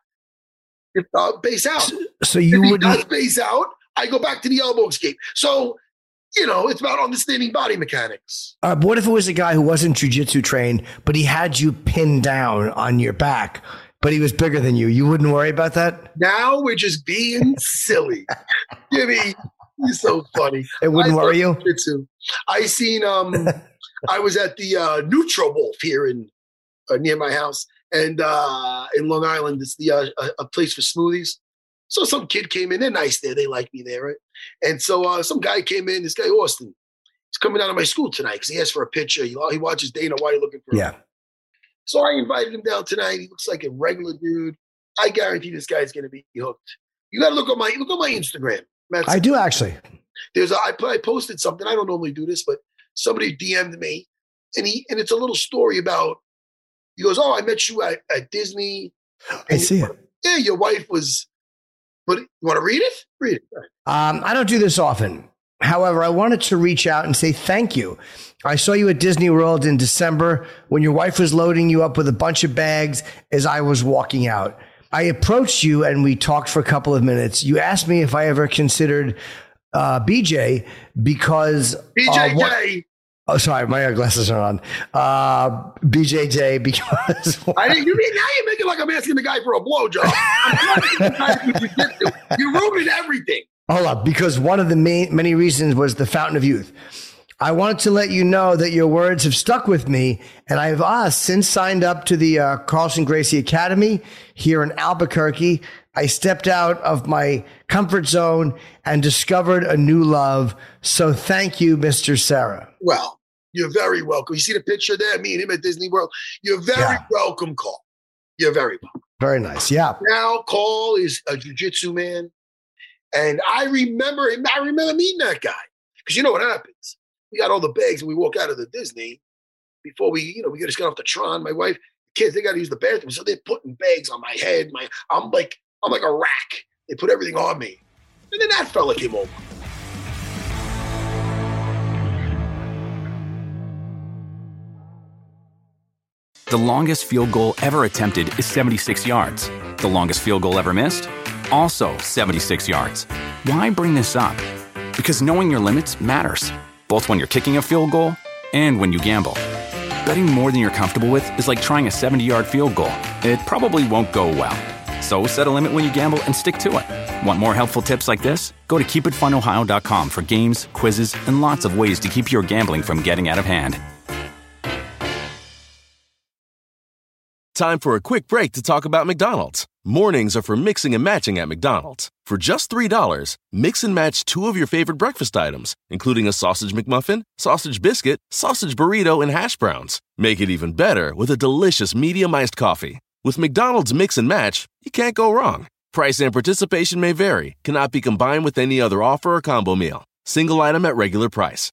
base out. So you would does base out, I go back to the elbow escape. So it's about understanding body mechanics. What if it was a guy who wasn't jiu-jitsu trained, but he had you pinned down on your back, but he was bigger than you? You wouldn't worry about that? Now we're just being silly. Jimmy, you're so funny. It wouldn't worry you? Jiu-jitsu. I seen, I was at the Neutral Wolf here near my house, and in Long Island, it's a place for smoothies. So some kid came in. They're nice there. They like me there, right? And so some guy came in. This guy Austin, he's coming out of my school tonight because he asked for a picture. He watches Dana White looking for him. So I invited him down tonight. He looks like a regular dude. I guarantee this guy's going to be hooked. You got to look at my Instagram. Matt, I do actually. I posted something. I don't normally do this, but somebody DM'd me, and it's a little story about. He goes, "Oh, I met you at Disney." I see it. Yeah, your wife was. But you want to read it? Read it. I don't do this often. However, I wanted to reach out and say thank you. I saw you at Disney World in December when your wife was loading you up with a bunch of bags as I was walking out. I approached you and we talked for a couple of minutes. You asked me if I ever considered BJ because... BJJ! Oh, sorry, my glasses are on. BJJ because... now you're making like I'm asking the guy for a blowjob. You ruined everything. Hold up, because one of the many reasons was the Fountain of Youth. I wanted to let you know that your words have stuck with me, and I've since signed up to the Carlson Gracie Academy here in Albuquerque. I stepped out of my comfort zone and discovered a new love. So thank you, Mr. Serra. Well, you're very welcome. You see the picture there, me and him at Disney World? You're very welcome, Carl. You're very welcome. Very nice, yeah. Now, Carl is a jiu-jitsu man, and I remember him. I remember meeting that guy. Because you know what happens? We got all the bags, and we walk out of the Disney. Before we just got off the Tron. My wife, kids, they got to use the bathroom, so they're putting bags on my head. I'm like a rack. They put everything on me. And then that fella came over. The longest field goal ever attempted is 76 yards. The longest field goal ever missed? Also 76 yards. Why bring this up? Because knowing your limits matters, both when you're kicking a field goal and when you gamble. Betting more than you're comfortable with is like trying a 70-yard field goal. It probably won't go well. So set a limit when you gamble and stick to it. Want more helpful tips like this? Go to keepitfunohio.com for games, quizzes, and lots of ways to keep your gambling from getting out of hand. Time for a quick break to talk about McDonald's. Mornings are for mixing and matching at McDonald's. For just $3, mix and match 2 of your favorite breakfast items, including a sausage McMuffin, sausage biscuit, sausage burrito, and hash browns. Make it even better with a delicious medium iced coffee. With McDonald's Mix and Match, you can't go wrong. Price and participation may vary. Cannot be combined with any other offer or combo meal. Single item at regular price.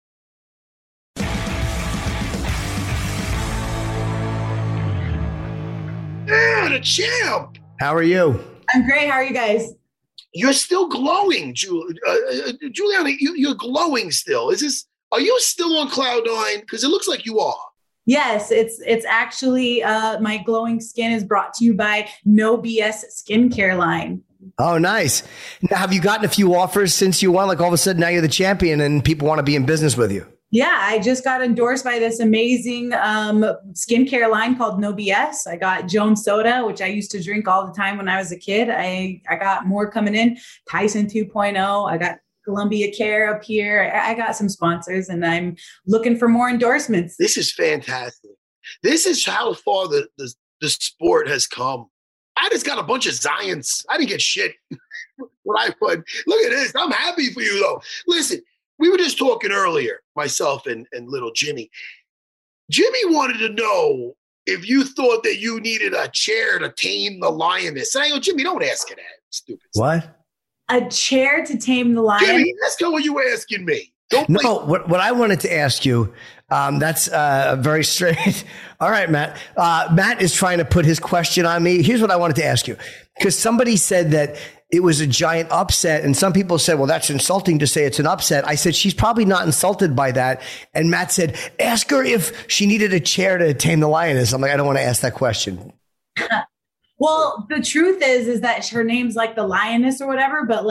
Yeah, the champ. How are you? I'm great. How are you guys? You're still glowing, Juliana. You're glowing still. Are you still on cloud nine? Because it looks like you are. Yes, it's actually my glowing skin is brought to you by No BS Skincare line. Oh, nice. Now, have you gotten a few offers since you won? Like all of a sudden now you're the champion and people want to be in business with you. Yeah, I just got endorsed by this amazing skincare line called No BS. I got Jones Soda, which I used to drink all the time when I was a kid. I got more coming in. Tyson 2.0. I got Columbia Care up here. I got some sponsors and I'm looking for more endorsements. This is fantastic. This is how far the sport has come. I just got a bunch of Zions. I didn't get shit when I put. Look at this. I'm happy for you, though. Listen, we were just talking earlier, myself and little Jimmy. Jimmy wanted to know if you thought that you needed a chair to tame the lioness. And I go, Jimmy, don't ask her that. Stupid. What? A chair to tame the lion? Jimmy, that's not what you were asking me. No, what I wanted to ask you, that's very straight. All right, Matt. Matt is trying to put his question on me. Here's what I wanted to ask you. Because somebody said that it was a giant upset. And some people said, well, that's insulting to say it's an upset. I said, she's probably not insulted by that. And Matt said, ask her if she needed a chair to tame the lioness. I'm like, I don't want to ask that question. Well, the truth is that her name's like the lioness or whatever, but like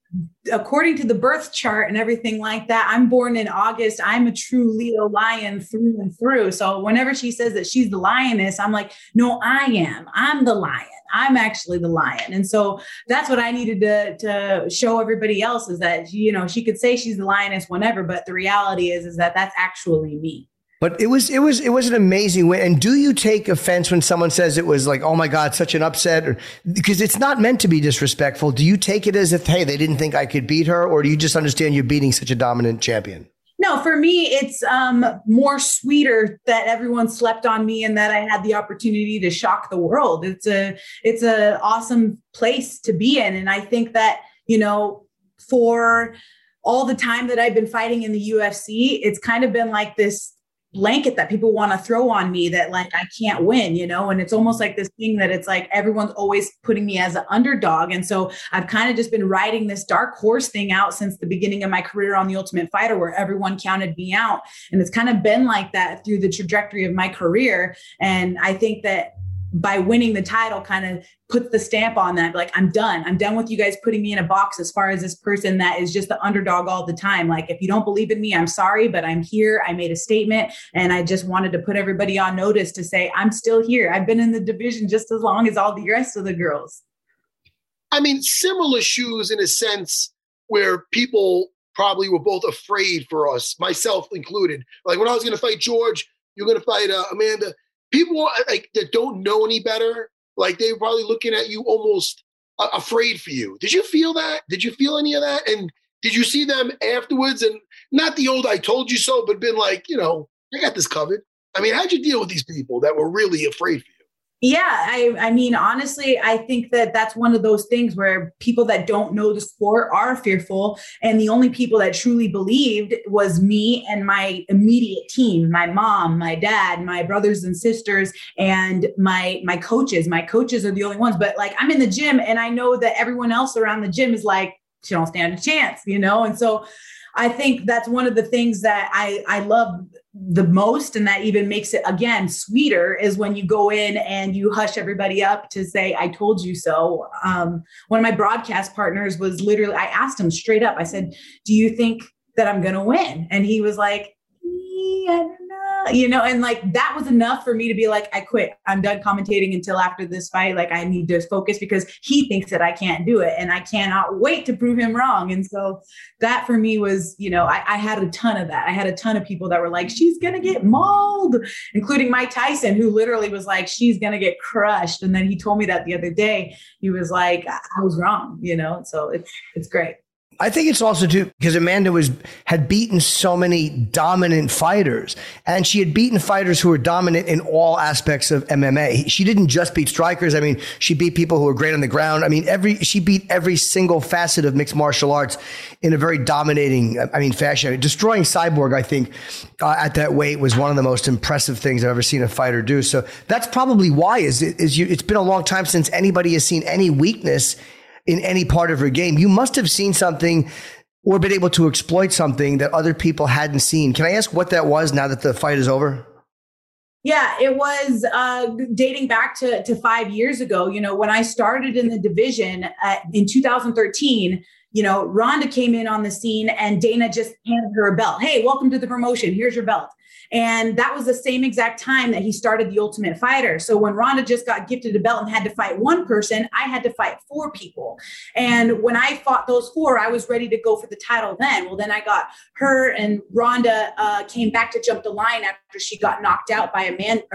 according to the birth chart and everything like that, I'm born in August. I'm a true Leo lion through and through. So whenever she says that she's the lioness, I'm like, no, I am. I'm the lion. I'm actually the lion. And so that's what I needed to show everybody else, is that, you know, she could say she's the lioness whenever, but the reality is that that's actually me. But it was an amazing win. And do you take offense when someone says it was like, oh my God, such an upset? Or, because it's not meant to be disrespectful. Do you take it as if, hey, they didn't think I could beat her? Or do you just understand you're beating such a dominant champion? No, for me, it's more sweeter that everyone slept on me and that I had the opportunity to shock the world. It's a awesome place to be in. And I think that, you know, for all the time that I've been fighting in the UFC, it's kind of been like this blanket that people want to throw on me that like I can't win, you know, and it's almost like this thing that it's like everyone's always putting me as an underdog. And so I've kind of just been riding this dark horse thing out since the beginning of my career on The Ultimate Fighter, where everyone counted me out. And it's kind of been like that through the trajectory of my career. And I think that by winning the title kind of puts the stamp on that. Like, I'm done with you guys putting me in a box as far as this person that is just the underdog all the time. Like, if you don't believe in me, I'm sorry, but I'm here. I made a statement and I just wanted to put everybody on notice to say, I'm still here. I've been in the division just as long as all the rest of the girls. I mean, similar shoes in a sense where people probably were both afraid for us, myself included. Like when I was going to fight George, you're going to fight Amanda. People like that don't know any better, like they were probably looking at you almost afraid for you. Did you feel that? Did you feel any of that? And did you see them afterwards? And not the old "I told you so," but been like, you know, I got this covered. I mean, how'd you deal with these people that were really afraid for you? Yeah, I mean, honestly, I think that that's one of those things where people that don't know the sport are fearful. And the only people that truly believed was me and my immediate team, my mom, my dad, my brothers and sisters, and my coaches. My coaches are the only ones. But like, I'm in the gym and I know that everyone else around the gym is like, she don't stand a chance, you know? And so I think that's one of the things that I love the most, and that even makes it, again, sweeter, is when you go in and you hush everybody up to say, I told you so. One of my broadcast partners was literally, I asked him straight up, I said, do you think that I'm going to win? And he was like, I don't know, you know, and like, that was enough for me to be like, I quit. I'm done commentating until after this fight. Like, I need to focus because he thinks that I can't do it and I cannot wait to prove him wrong. And so that for me was, you know, I had a ton of that. I had a ton of people that were like, she's going to get mauled, including Mike Tyson, who literally was like, she's going to get crushed. And then he told me that the other day. He was like, I was wrong, you know, so it's great. I think it's also too because Amanda had beaten so many dominant fighters, and she had beaten fighters who were dominant in all aspects of MMA. She didn't just beat strikers. I mean, she beat people who were great on the ground. I mean, she beat every single facet of mixed martial arts in a very dominating, fashion. I mean, destroying Cyborg, I think, at that weight was one of the most impressive things I've ever seen a fighter do. So that's probably why it's been a long time since anybody has seen any weakness in any part of her game. You must have seen something or been able to exploit something that other people hadn't seen. Can I ask what that was now that the fight is over? Yeah, it was dating back to 5 years ago. You know, when I started in the division in 2013, you know, Ronda came in on the scene and Dana just handed her a belt. Hey, welcome to the promotion. Here's your belt. And that was the same exact time that he started The Ultimate Fighter. So when Ronda just got gifted a belt and had to fight one person, I had to fight 4 people. And when I fought those 4, I was ready to go for the title then. Well, then I got her, and Ronda came back to jump the line after she got knocked out by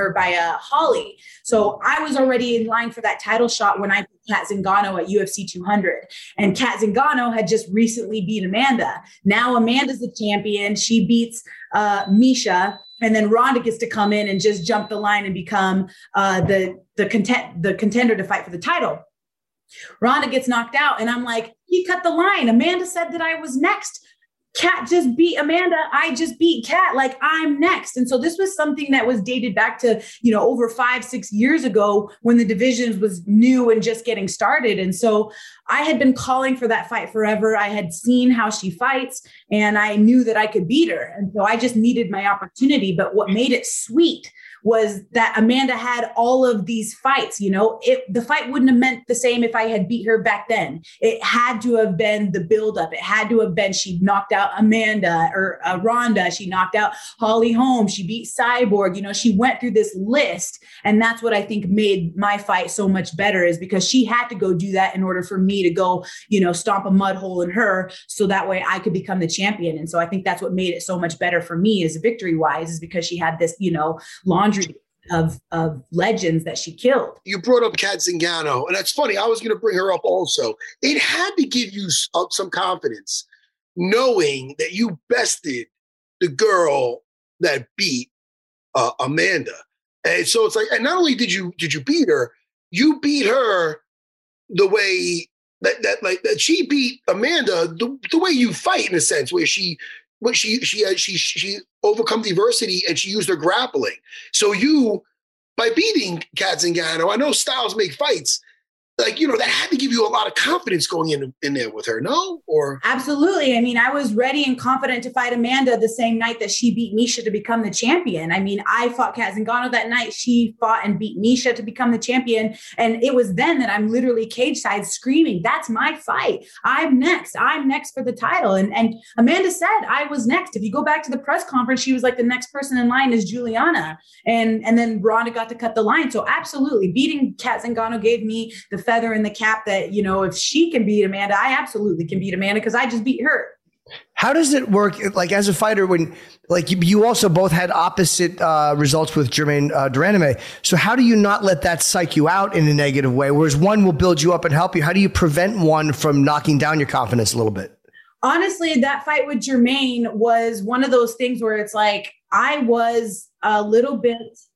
Holly. So I was already in line for that title shot when I beat Cat Zingano at UFC 200. And Cat Zingano had just recently beat Amanda. Now Amanda's the champion. She beats Misha, and then Ronda gets to come in and just jump the line and become the contender to fight for the title. Ronda gets knocked out, and I'm like, he cut the line. Amanda said that I was next. Kat just beat Amanda. I just beat Kat. Like, I'm next. And so this was something that was dated back to, you know, over 5-6 years ago when the divisions was new and just getting started. And so I had been calling for that fight forever. I had seen how she fights and I knew that I could beat her. And so I just needed my opportunity. But what made it sweet was that Amanda had all of these fights. The fight wouldn't have meant the same if I had beat her back then. It had to have been the buildup. It had to have been she knocked out Amanda or Ronda. She knocked out Holly Holm. She beat Cyborg. She went through this list. And that's what I think made my fight so much better, is because she had to go do that in order for me to go, stomp a mud hole in her, so that way I could become the champion. And so I think that's what made it so much better for me as victory wise, is because she had this, laundry of legends that she killed. You brought up Cat Zingano, and that's funny. I was going to bring her up also. It had to give you some confidence knowing that you bested the girl that beat Amanda. And so it's like, and not only did you beat her, you beat her the way that she beat Amanda, the way you fight, in a sense, where she overcome adversity and she used her grappling. So you, by beating Cat Zingano, I know styles make fights. That had to give you a lot of confidence going in there with her, no? Or absolutely. I mean, I was ready and confident to fight Amanda the same night that she beat Misha to become the champion. I mean, I fought Cat Zingano that night. She fought and beat Misha to become the champion. And it was then that I'm literally cage side screaming, that's my fight. I'm next for the title. And Amanda said I was next. If you go back to the press conference, she was like, the next person in line is Juliana. And then Ronda got to cut the line. So absolutely, beating Cat Zingano gave me the feather in the cap that, if she can beat Amanda, I absolutely can beat Amanda because I just beat her. How does it work? Like, as a fighter, when you also both had opposite results with Germaine de Randamie. So how do you not let that psych you out in a negative way? Whereas one will build you up and help you. How do you prevent one from knocking down your confidence a little bit? Honestly, that fight with Germaine was one of those things where it's like, I was a little bit,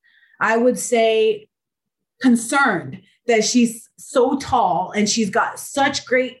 I would say, concerned that she's so tall and she's got such great,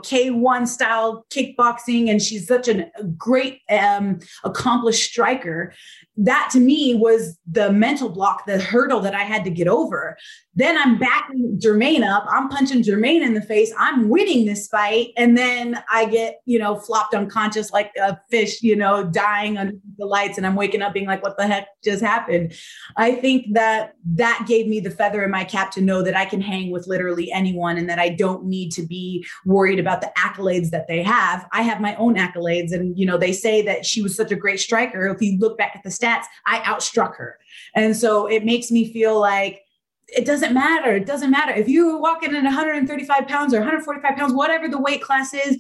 K1 style kickboxing, and she's such a great, accomplished striker. That to me was the mental block, the hurdle that I had to get over. Then I'm backing Germaine up. I'm punching Germaine in the face. I'm winning this fight. And then I get, flopped unconscious like a fish, dying under the lights. And I'm waking up being like, what the heck just happened? I think that gave me the feather in my cap to know that I can hang with literally anyone and that I don't need to be worried about the accolades that they have. I have my own accolades. And, they say that she was such a great striker. If you look back at the stats, I outstruck her. And so it makes me feel like, it doesn't matter. It doesn't matter. If you walk in at 135 pounds or 145 pounds, whatever the weight class is,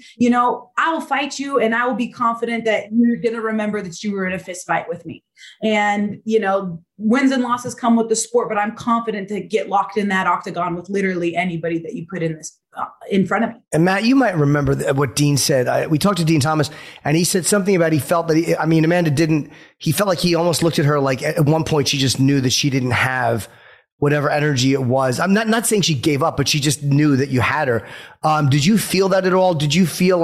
I will fight you and I will be confident that you're going to remember that you were in a fist fight with me. And, wins and losses come with the sport, but I'm confident to get locked in that octagon with literally anybody that you put in front of me. And Matt, you might remember what Dean said. We talked to Dean Thomas and he said something about he felt that, Amanda he felt like he almost looked at her like at one point she just knew that she didn't have whatever energy it was. I'm not saying she gave up, but she just knew that you had her. Did you feel that at all? Did you feel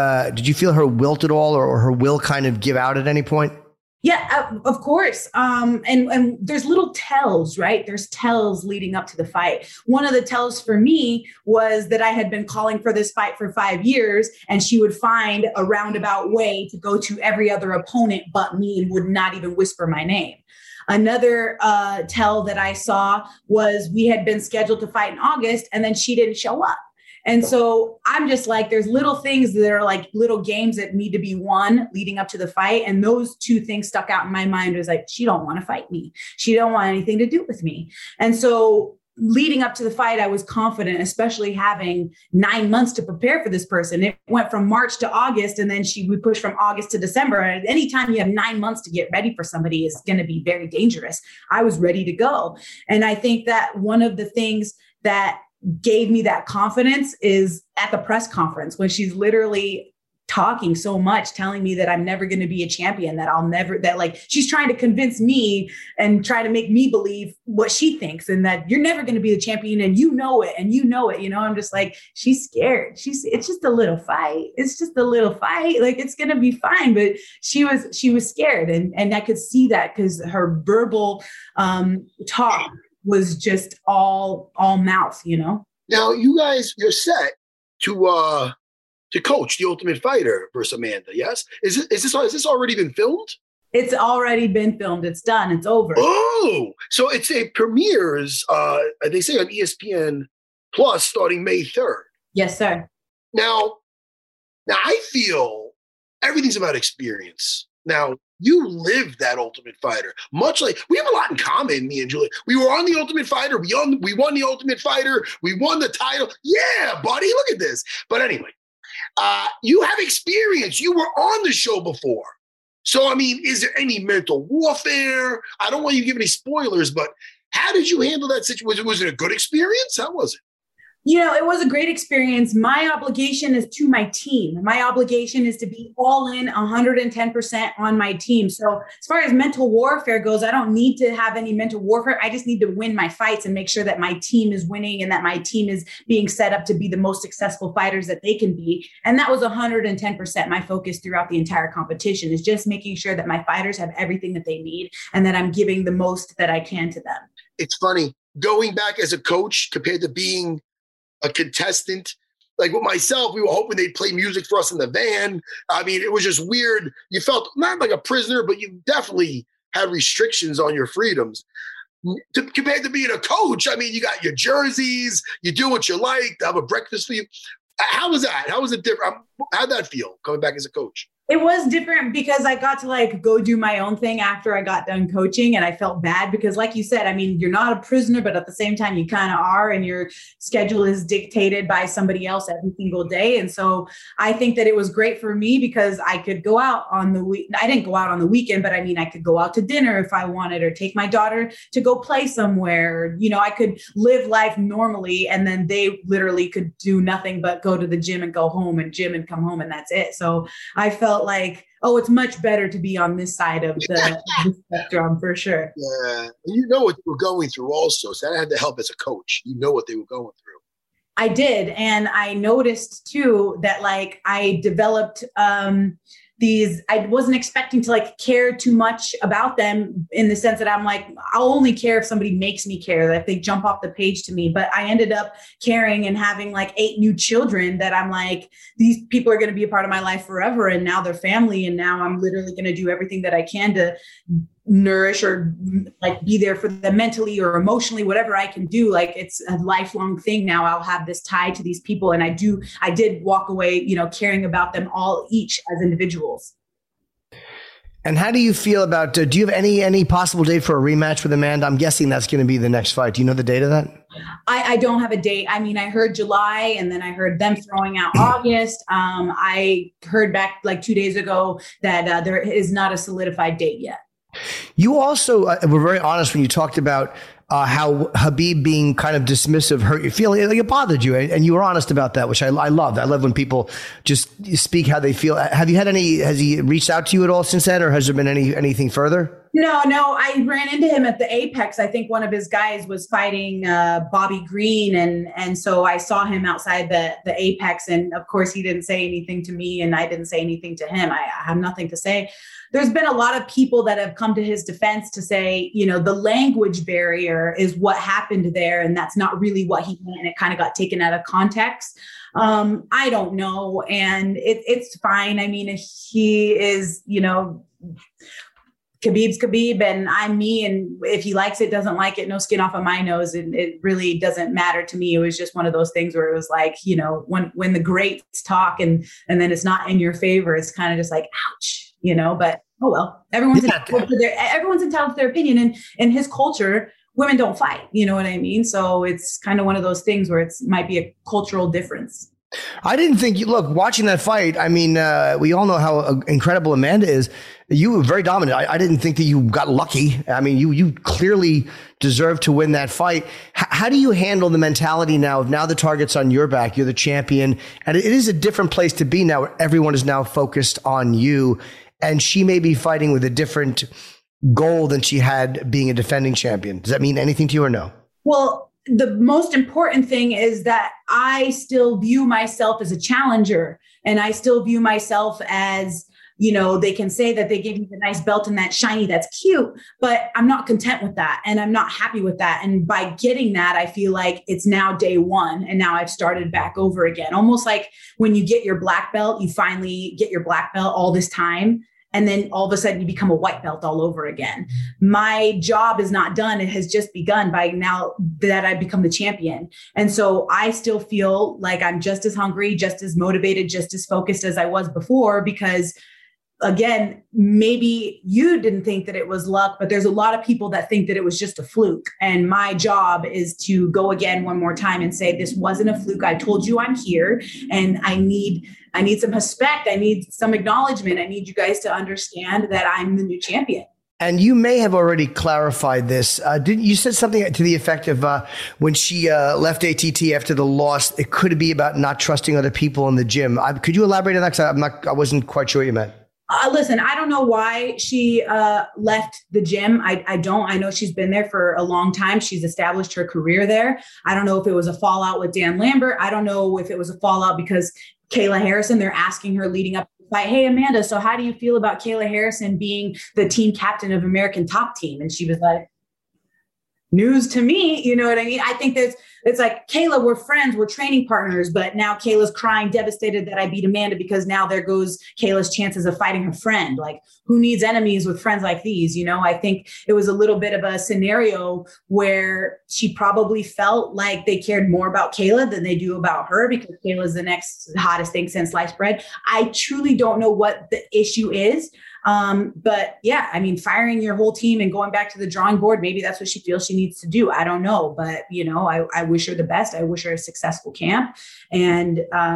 her wilt at all, or her will kind of give out at any point? Yeah, of course. And there's little tells, right? There's tells leading up to the fight. One of the tells for me was that I had been calling for this fight for 5 years, and she would find a roundabout way to go to every other opponent but me and would not even whisper my name. Another tell that I saw was we had been scheduled to fight in August, and then she didn't show up. And so I'm just like, there's little things that are like little games that need to be won leading up to the fight. And those two things stuck out in my mind. It was like, she don't want to fight me. She don't want anything to do with me. And so leading up to the fight, I was confident, especially having 9 months to prepare for this person. It went from March to August, and then we pushed from August to December. And anytime you have 9 months to get ready for somebody is going to be very dangerous. I was ready to go. And I think that one of the things that gave me that confidence is at the press conference when she's literally talking so much, telling me that I'm never going to be a champion, that she's trying to convince me and try to make me believe what she thinks, and that you're never going to be the champion, and you know it. I'm just like, she's scared. It's just a little fight. It's just a little fight. Like, it's going to be fine. But she was scared. And I could see that because her verbal talk was just all mouth, Now you're set to coach The Ultimate Fighter versus Amanda. Yes, is this already been filmed? It's already been filmed. It's done. It's over. Oh, so it premieres, they say on ESPN Plus starting May 3rd. Yes, sir. Now I feel everything's about experience. Now, you lived that Ultimate Fighter. Much like we have a lot in common, me and Julia. We were on the Ultimate Fighter. We won the Ultimate Fighter. We won the title. Yeah, buddy, look at this. But anyway, you have experience. You were on the show before. So, I mean, is there any mental warfare? I don't want you to give any spoilers, but how did you handle that situation? Was it a good experience? How was it? You know, it was a great experience. My obligation is to my team. My obligation is to be all in 110% on my team. So as far as mental warfare goes, I don't need to have any mental warfare. I just need to win my fights and make sure that my team is winning and that my team is being set up to be the most successful fighters that they can be. And that was 110% my focus throughout the entire competition, is just making sure that my fighters have everything that they need and that I'm giving the most that I can to them. It's funny, going back as a coach compared to being a contestant. Like with myself, we were hoping they'd play music for us in the van. I mean, it was just weird. You felt not like a prisoner, but you definitely had restrictions on your freedoms. Compared to being a coach, I mean, you got your jerseys, you do what you like, they have a breakfast for you. How was that? How was it different? How'd that feel coming back as a coach? It was different because I got to like go do my own thing after I got done coaching, and I felt bad because, like you said, I mean, you're not a prisoner, but at the same time you kind of are, and your schedule is dictated by somebody else every single day. And so I think that it was great for me because I could go out on the week. I didn't go out on the weekend, but I mean, I could go out to dinner if I wanted, or take my daughter to go play somewhere. You know, I could live life normally, and then they literally could do nothing but go to the gym and go home, and gym and come home, and that's it. So I felt like, oh, it's much better to be on this side of the spectrum for sure. Yeah. And you know what they were going through also. So that had to help as a coach. You know what they were going through. I did. And I noticed too that like I developed I wasn't expecting to like care too much about them, in the sense that I'm like, I'll only care if somebody makes me care, that if they jump off the page to me. But I ended up caring and having like 8 new children that I'm like, these people are going to be a part of my life forever. And now they're family. And now I'm literally going to do everything that I can to nourish or like be there for them mentally or emotionally, whatever I can do. Like, it's a lifelong thing now. I'll have this tie to these people. And I did walk away, you know, caring about them all, each as individuals. And how do you feel about, do you have any possible date for a rematch with Amanda? I'm guessing that's going to be the next fight. Do you know the date of that? I don't have a date. I mean, I heard July, and then I heard them throwing out August. I heard back like 2 days ago that there is not a solidified date yet. You also were very honest when you talked about how Khabib being kind of dismissive hurt your feeling, like it bothered you, and you were honest about that, which I loved. I love when people just speak how they feel. Has he reached out to you at all since then, or has there been anything further? No, I ran into him at the Apex. I think one of his guys was fighting Bobby Green. And so I saw him outside the Apex. And of course, he didn't say anything to me, and I didn't say anything to him. I have nothing to say. There's been a lot of people that have come to his defense to say, you know, the language barrier is what happened there, and that's not really what he meant. And it kind of got taken out of context. I don't know. And it's fine. I mean, he is, you know, Khabib's Khabib, and I'm me. And if he likes it, doesn't like it, no skin off of my nose. And it really doesn't matter to me. It was just one of those things where it was like, you know, when the greats talk and then it's not in your favor, it's kind of just like, ouch. You know, but oh well, everyone's entitled to their opinion. And in his culture, women don't fight. You know what I mean? So it's kind of one of those things where it might be a cultural difference. I didn't think watching that fight, I mean, we all know how incredible Amanda is. You were very dominant. I didn't think that you got lucky. I mean, you clearly deserved to win that fight. How do you handle the mentality now the target's on your back, you're the champion, and it is a different place to be now where everyone is now focused on you, and she may be fighting with a different goal than she had being a defending champion. Does that mean anything to you or no? Well, the most important thing is that I still view myself as a challenger, and I still view myself as, you know, they can say that they gave me the nice belt and that shiny, that's cute, but I'm not content with that. And I'm not happy with that. And by getting that, I feel like it's now day one. And now I've started back over again. Almost like when you get your black belt, you finally get your black belt all this time. and then all of a sudden you become a white belt all over again. My job is not done. It has just begun by now that I become the champion. And so I still feel like I'm just as hungry, just as motivated, just as focused as I was before, because again, maybe you didn't think that it was luck, but there's a lot of people that think that it was just a fluke. And my job is to go again one more time and say, this wasn't a fluke. I told you I'm here, and I need some respect. I need some acknowledgement. I need you guys to understand that I'm the new champion. And you may have already clarified this. You said something to the effect of when she left ATT after the loss, it could be about not trusting other people in the gym. Could you elaborate on that? Because I wasn't quite sure what you meant. Listen, I don't know why she left the gym. I don't. I know she's been there for a long time. She's established her career there. I don't know if it was a fallout with Dan Lambert. I don't know if it was a fallout because Kayla Harrison, they're asking her leading up to the fight, hey, Amanda, so how do you feel about Kayla Harrison being the team captain of American Top Team? And she was like, news to me. You know what I mean? I think it's like, Kayla, we're friends, we're training partners, but now Kayla's crying, devastated that I beat Amanda, because now there goes Kayla's chances of fighting her friend. Like, who needs enemies with friends like these? You know, I think it was a little bit of a scenario where she probably felt like they cared more about Kayla than they do about her, because Kayla's the next hottest thing since sliced bread. I truly don't know what the issue is. But yeah, I mean, firing your whole team and going back to the drawing board, maybe that's what she feels she needs to do. I don't know, but you know, I wish her the best. I wish her a successful camp, and,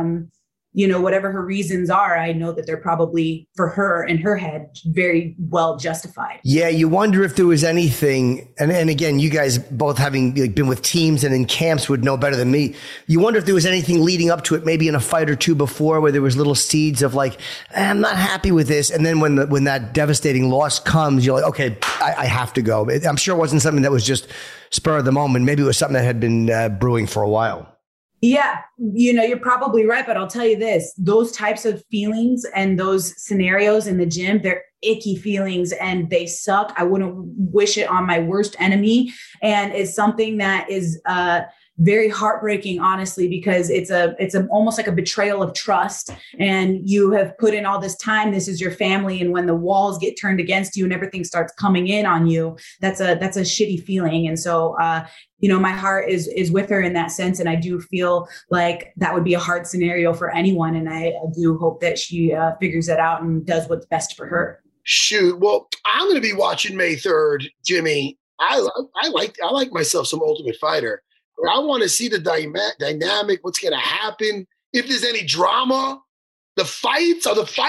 you know, whatever her reasons are, I know that they're probably, for her in her head, very well justified. Yeah. You wonder if there was anything, and again, you guys both having been with teams and in camps would know better than me. You wonder if there was anything leading up to it, maybe in a fight or two before, where there was little seeds of like, I'm not happy with this. And then when that devastating loss comes, you're like, okay, I have to go. I'm sure it wasn't something that was just spur of the moment. Maybe it was something that had been brewing for a while. Yeah, you know, you're probably right, but I'll tell you this, those types of feelings and those scenarios in the gym, they're icky feelings and they suck. I wouldn't wish it on my worst enemy. And it's something that is very heartbreaking, honestly, because it's almost like a betrayal of trust. And you have put in all this time. This is your family. And when the walls get turned against you and everything starts coming in on you, that's a shitty feeling. And so, you know, my heart is with her in that sense. And I do feel like that would be a hard scenario for anyone. And I do hope that she figures it out and does what's best for her. Shoot. Well, I'm going to be watching May 3rd, Jimmy. I like myself some Ultimate Fighter. I want to see the dynamic, what's going to happen. If there's any drama, the fights,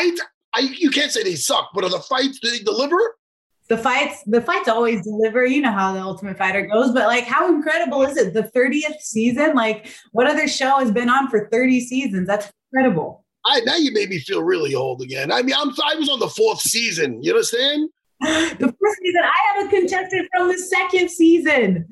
you can't say they suck, but are the fights, do they deliver? The fights always deliver. You know how the Ultimate Fighter goes, but like, how incredible is it? The 30th season? Like, what other show has been on for 30 seasons? That's incredible. Now you made me feel really old again. I mean, I was on the 4th season. You understand? The first season, I have a contestant from the 2nd season.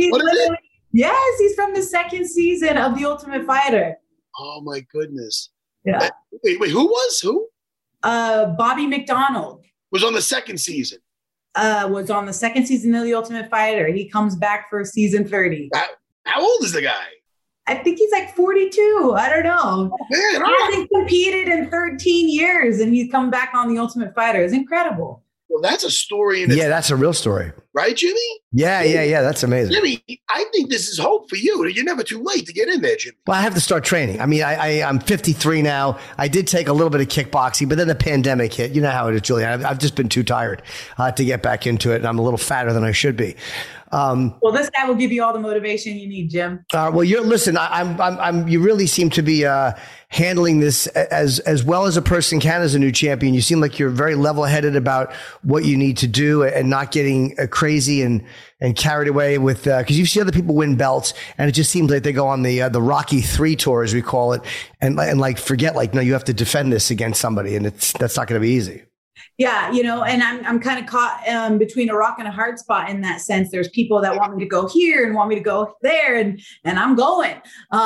Yes, he's from the 2nd season of The Ultimate Fighter. Oh my goodness. Yeah. Wait, who? Bobby McDonald. Was on the 2nd season. Was on the 2nd season of The Ultimate Fighter. He comes back for season 30. How old is the guy? I think he's like 42. I don't know. Oh, man, he hasn't competed in 13 years and he's come back on The Ultimate Fighter. It's incredible. Well, that's a story. Yeah, that's a real story. Right, Jimmy? Yeah. That's amazing. Jimmy, I think this is hope for you. You're never too late to get in there, Jimmy. Well, I have to start training. I mean, I'm 53 now. I did take a little bit of kickboxing, but then the pandemic hit. You know how it is, Julian. I've just been too tired to get back into it, and I'm a little fatter than I should be. Well, this guy will give you all the motivation you need, Jim. Well, listen. You really seem to be handling this as well as a person can as a new champion. You seem like you're very level-headed about what you need to do and not getting crazy and carried away with because you see other people win belts, and it just seems like they go on the Rocky III tour, as we call it, and like forget no, you have to defend this against somebody, and that's not going to be easy. Yeah, you know, and I'm kind of caught between a rock and a hard spot in that sense. There's people that want me to go here and want me to go there, and I'm going.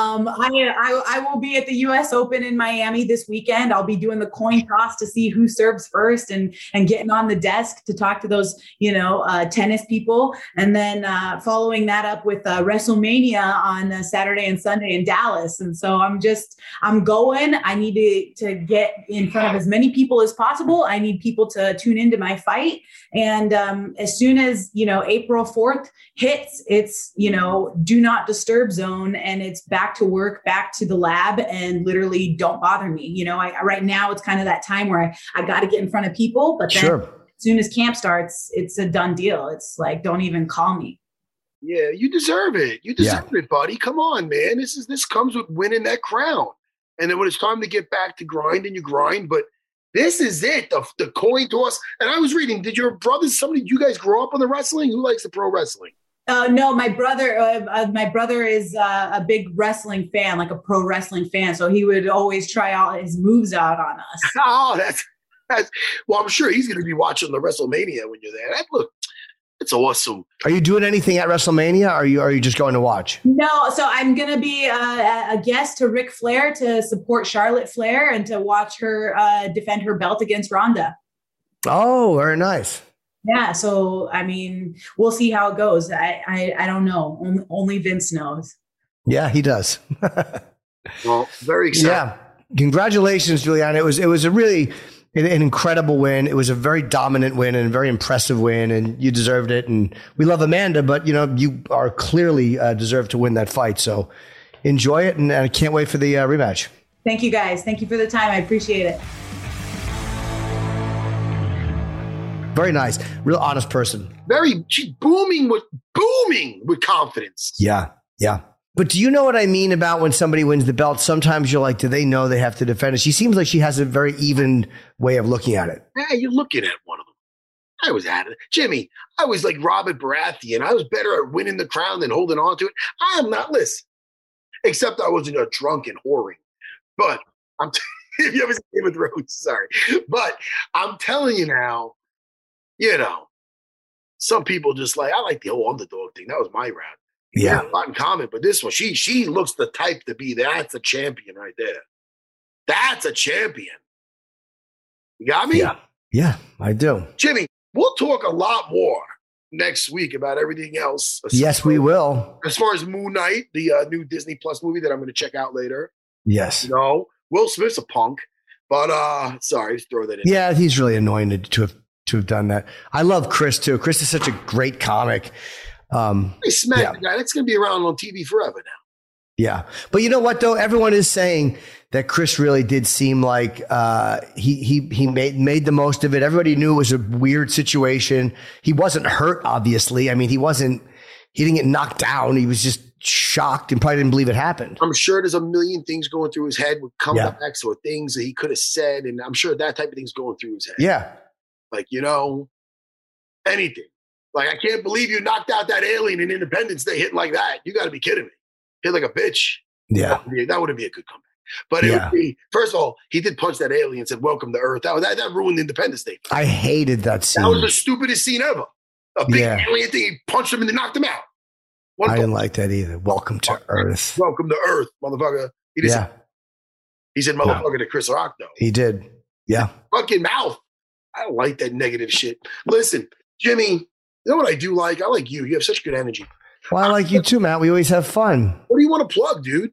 I will be at the U.S. Open in Miami this weekend. I'll be doing the coin toss to see who serves first, and getting on the desk to talk to those tennis people, and then following that up with WrestleMania on Saturday and Sunday in Dallas. And so I'm going. I need to get in front of as many people as possible. I need need people to tune into my fight. And as soon as, April 4th hits, it's, do not disturb zone, and it's back to work, back to the lab, and literally don't bother me. Right now it's kind of that time where I got to get in front of people, but then as soon as camp starts, it's a done deal. It's like, don't even call me. Yeah, you deserve it. You deserve it, buddy. Come on, man. This comes with winning that crown. And then when it's time to get back to grinding, you grind. But this is it, the coin toss. And I was reading, did your brothers, you guys grow up on the wrestling? Who likes the pro wrestling? No, my brother is a big wrestling fan, like a pro wrestling fan. So he would always try out his moves out on us. Oh, that's well, I'm sure he's going to be watching the WrestleMania when you're there. Look, it's awesome. Are you doing anything at WrestleMania? Or are you just going to watch? No, so I'm going to be a guest to Ric Flair to support Charlotte Flair and to watch her defend her belt against Ronda. Oh, very nice. Yeah, so I mean, we'll see how it goes. I don't know. Only Vince knows. Yeah, he does. Well, very exciting. Yeah, congratulations, Juliana. It was a really an incredible win. It was a very dominant win and a very impressive win, and you deserved it. And we love Amanda, but you are clearly deserved to win that fight. So enjoy it, and I can't wait for the rematch. Thank you, guys. Thank you for the time. I appreciate it. Very nice, real honest person. She's booming with confidence. Yeah. But do you know what I mean about when somebody wins the belt? Sometimes you're like, do they know they have to defend it? She seems like she has a very even way of looking at it. Yeah, you're looking at one of them. I was at it. Jimmy, I was like Robert Baratheon. I was better at winning the crown than holding on to it. I am not, listen, except I wasn't a drunken whoring. But if you ever seen Game of Thrones, sorry. But I'm telling you now, some people just like, I like the whole underdog thing. That was my route. Yeah. A lot in common, but this one, she looks the type to be, that's a champion right there. That's a champion. You got me? Yeah, I do. Jimmy, we'll talk a lot more next week about everything else. Yes, we will. As far as Moon Knight, the new Disney Plus movie that I'm going to check out later. Yes. Will Smith's a punk, but sorry, throw that in. Yeah, he's really annoying to have done that. I love Chris too. Chris is such a great comic. They smacked the guy. That's going to be around on TV forever now. Yeah. But you know what, though? Everyone is saying that Chris really did seem like he made the most of it. Everybody knew it was a weird situation. He wasn't hurt, obviously. I mean, he didn't get knocked down. He was just shocked and probably didn't believe it happened. I'm sure there's a million things going through his head with comebacks or things that he could have said. And I'm sure that type of thing's going through his head. Yeah. Like, anything. Like, I can't believe you knocked out that alien in Independence Day hitting like that. You got to be kidding me. Hit like a bitch. Yeah. That wouldn't be a good comeback. But it would be, first of all, he did punch that alien and said, welcome to Earth. That ruined Independence Day. I hated that scene. That was the stupidest scene ever. A big alien thing, he punched him and then knocked him out. I didn't like that either. Welcome to Earth. Welcome to Earth, motherfucker. He said motherfucker to Chris Rock, though. He did. Yeah. Fucking mouth. I don't like that negative shit. Listen, Jimmy, you know what I do like? I like you. You have such good energy. Well, I like you too, Matt. We always have fun. What do you want to plug, dude?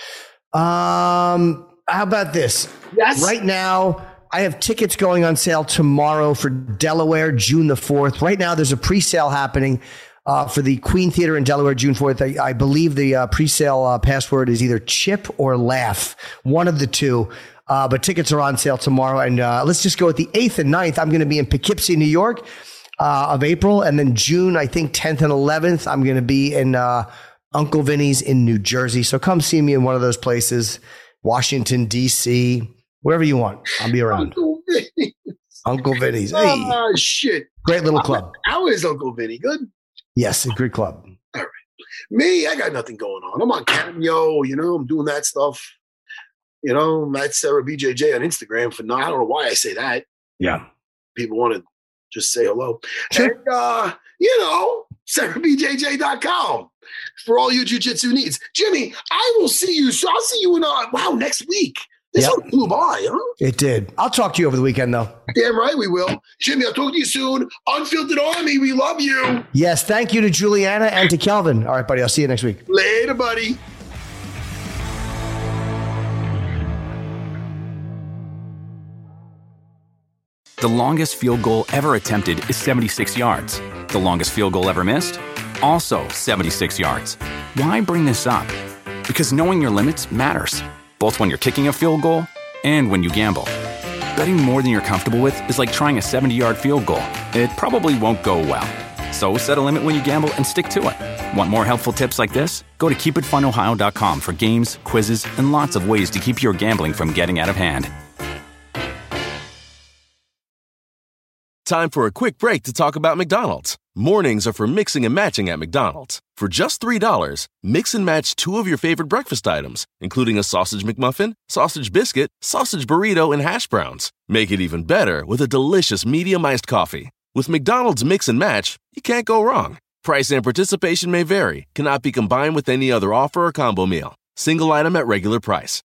How about this? Yes. Right now, I have tickets going on sale tomorrow for Delaware, June the 4th. Right now, there's a pre-sale happening for the Queen Theater in Delaware, June 4th. I believe the pre-sale password is either Chip or Laugh, one of the two. But tickets are on sale tomorrow. And let's just go with the 8th and 9th. I'm going to be in Poughkeepsie, New York of April. And then June, I think 10th and 11th, I'm going to be in Uncle Vinny's in New Jersey. So come see me in one of those places, Washington, D.C., wherever you want. I'll be around. Uncle Vinny's. Hey. Oh, shit. Great little club. How is Uncle Vinny? Good? Yes, a great club. All right. Me, I got nothing going on. I'm on Cameo, I'm doing that stuff. That's Sarah BJJ on Instagram for now. I don't know why I say that. Yeah. People want to just say hello. Sure. And, SarahBJJ.com for all your jiu-jitsu needs. Jimmy, I will see you. So I'll see you in, next week. This one flew by, huh? It did. I'll talk to you over the weekend, though. Damn right we will. Jimmy, I'll talk to you soon. Unfiltered Army, we love you. Yes, thank you to Juliana and to Kelvin. All right, buddy, I'll see you next week. Later, buddy. The longest field goal ever attempted is 76 yards. The longest field goal ever missed? Also 76 yards. Why bring this up? Because knowing your limits matters, both when you're kicking a field goal and when you gamble. Betting more than you're comfortable with is like trying a 70-yard field goal. It probably won't go well. So set a limit when you gamble and stick to it. Want more helpful tips like this? Go to keepitfunohio.com for games, quizzes, and lots of ways to keep your gambling from getting out of hand. Time for a quick break to talk about McDonald's. Mornings are for mixing and matching at McDonald's. For just $3, mix and match 2 of your favorite breakfast items, including a sausage McMuffin, sausage biscuit, sausage burrito, and hash browns. Make it even better with a delicious medium iced coffee. With McDonald's Mix and Match, you can't go wrong. Price and participation may vary, cannot be combined with any other offer or combo meal. Single item at regular price.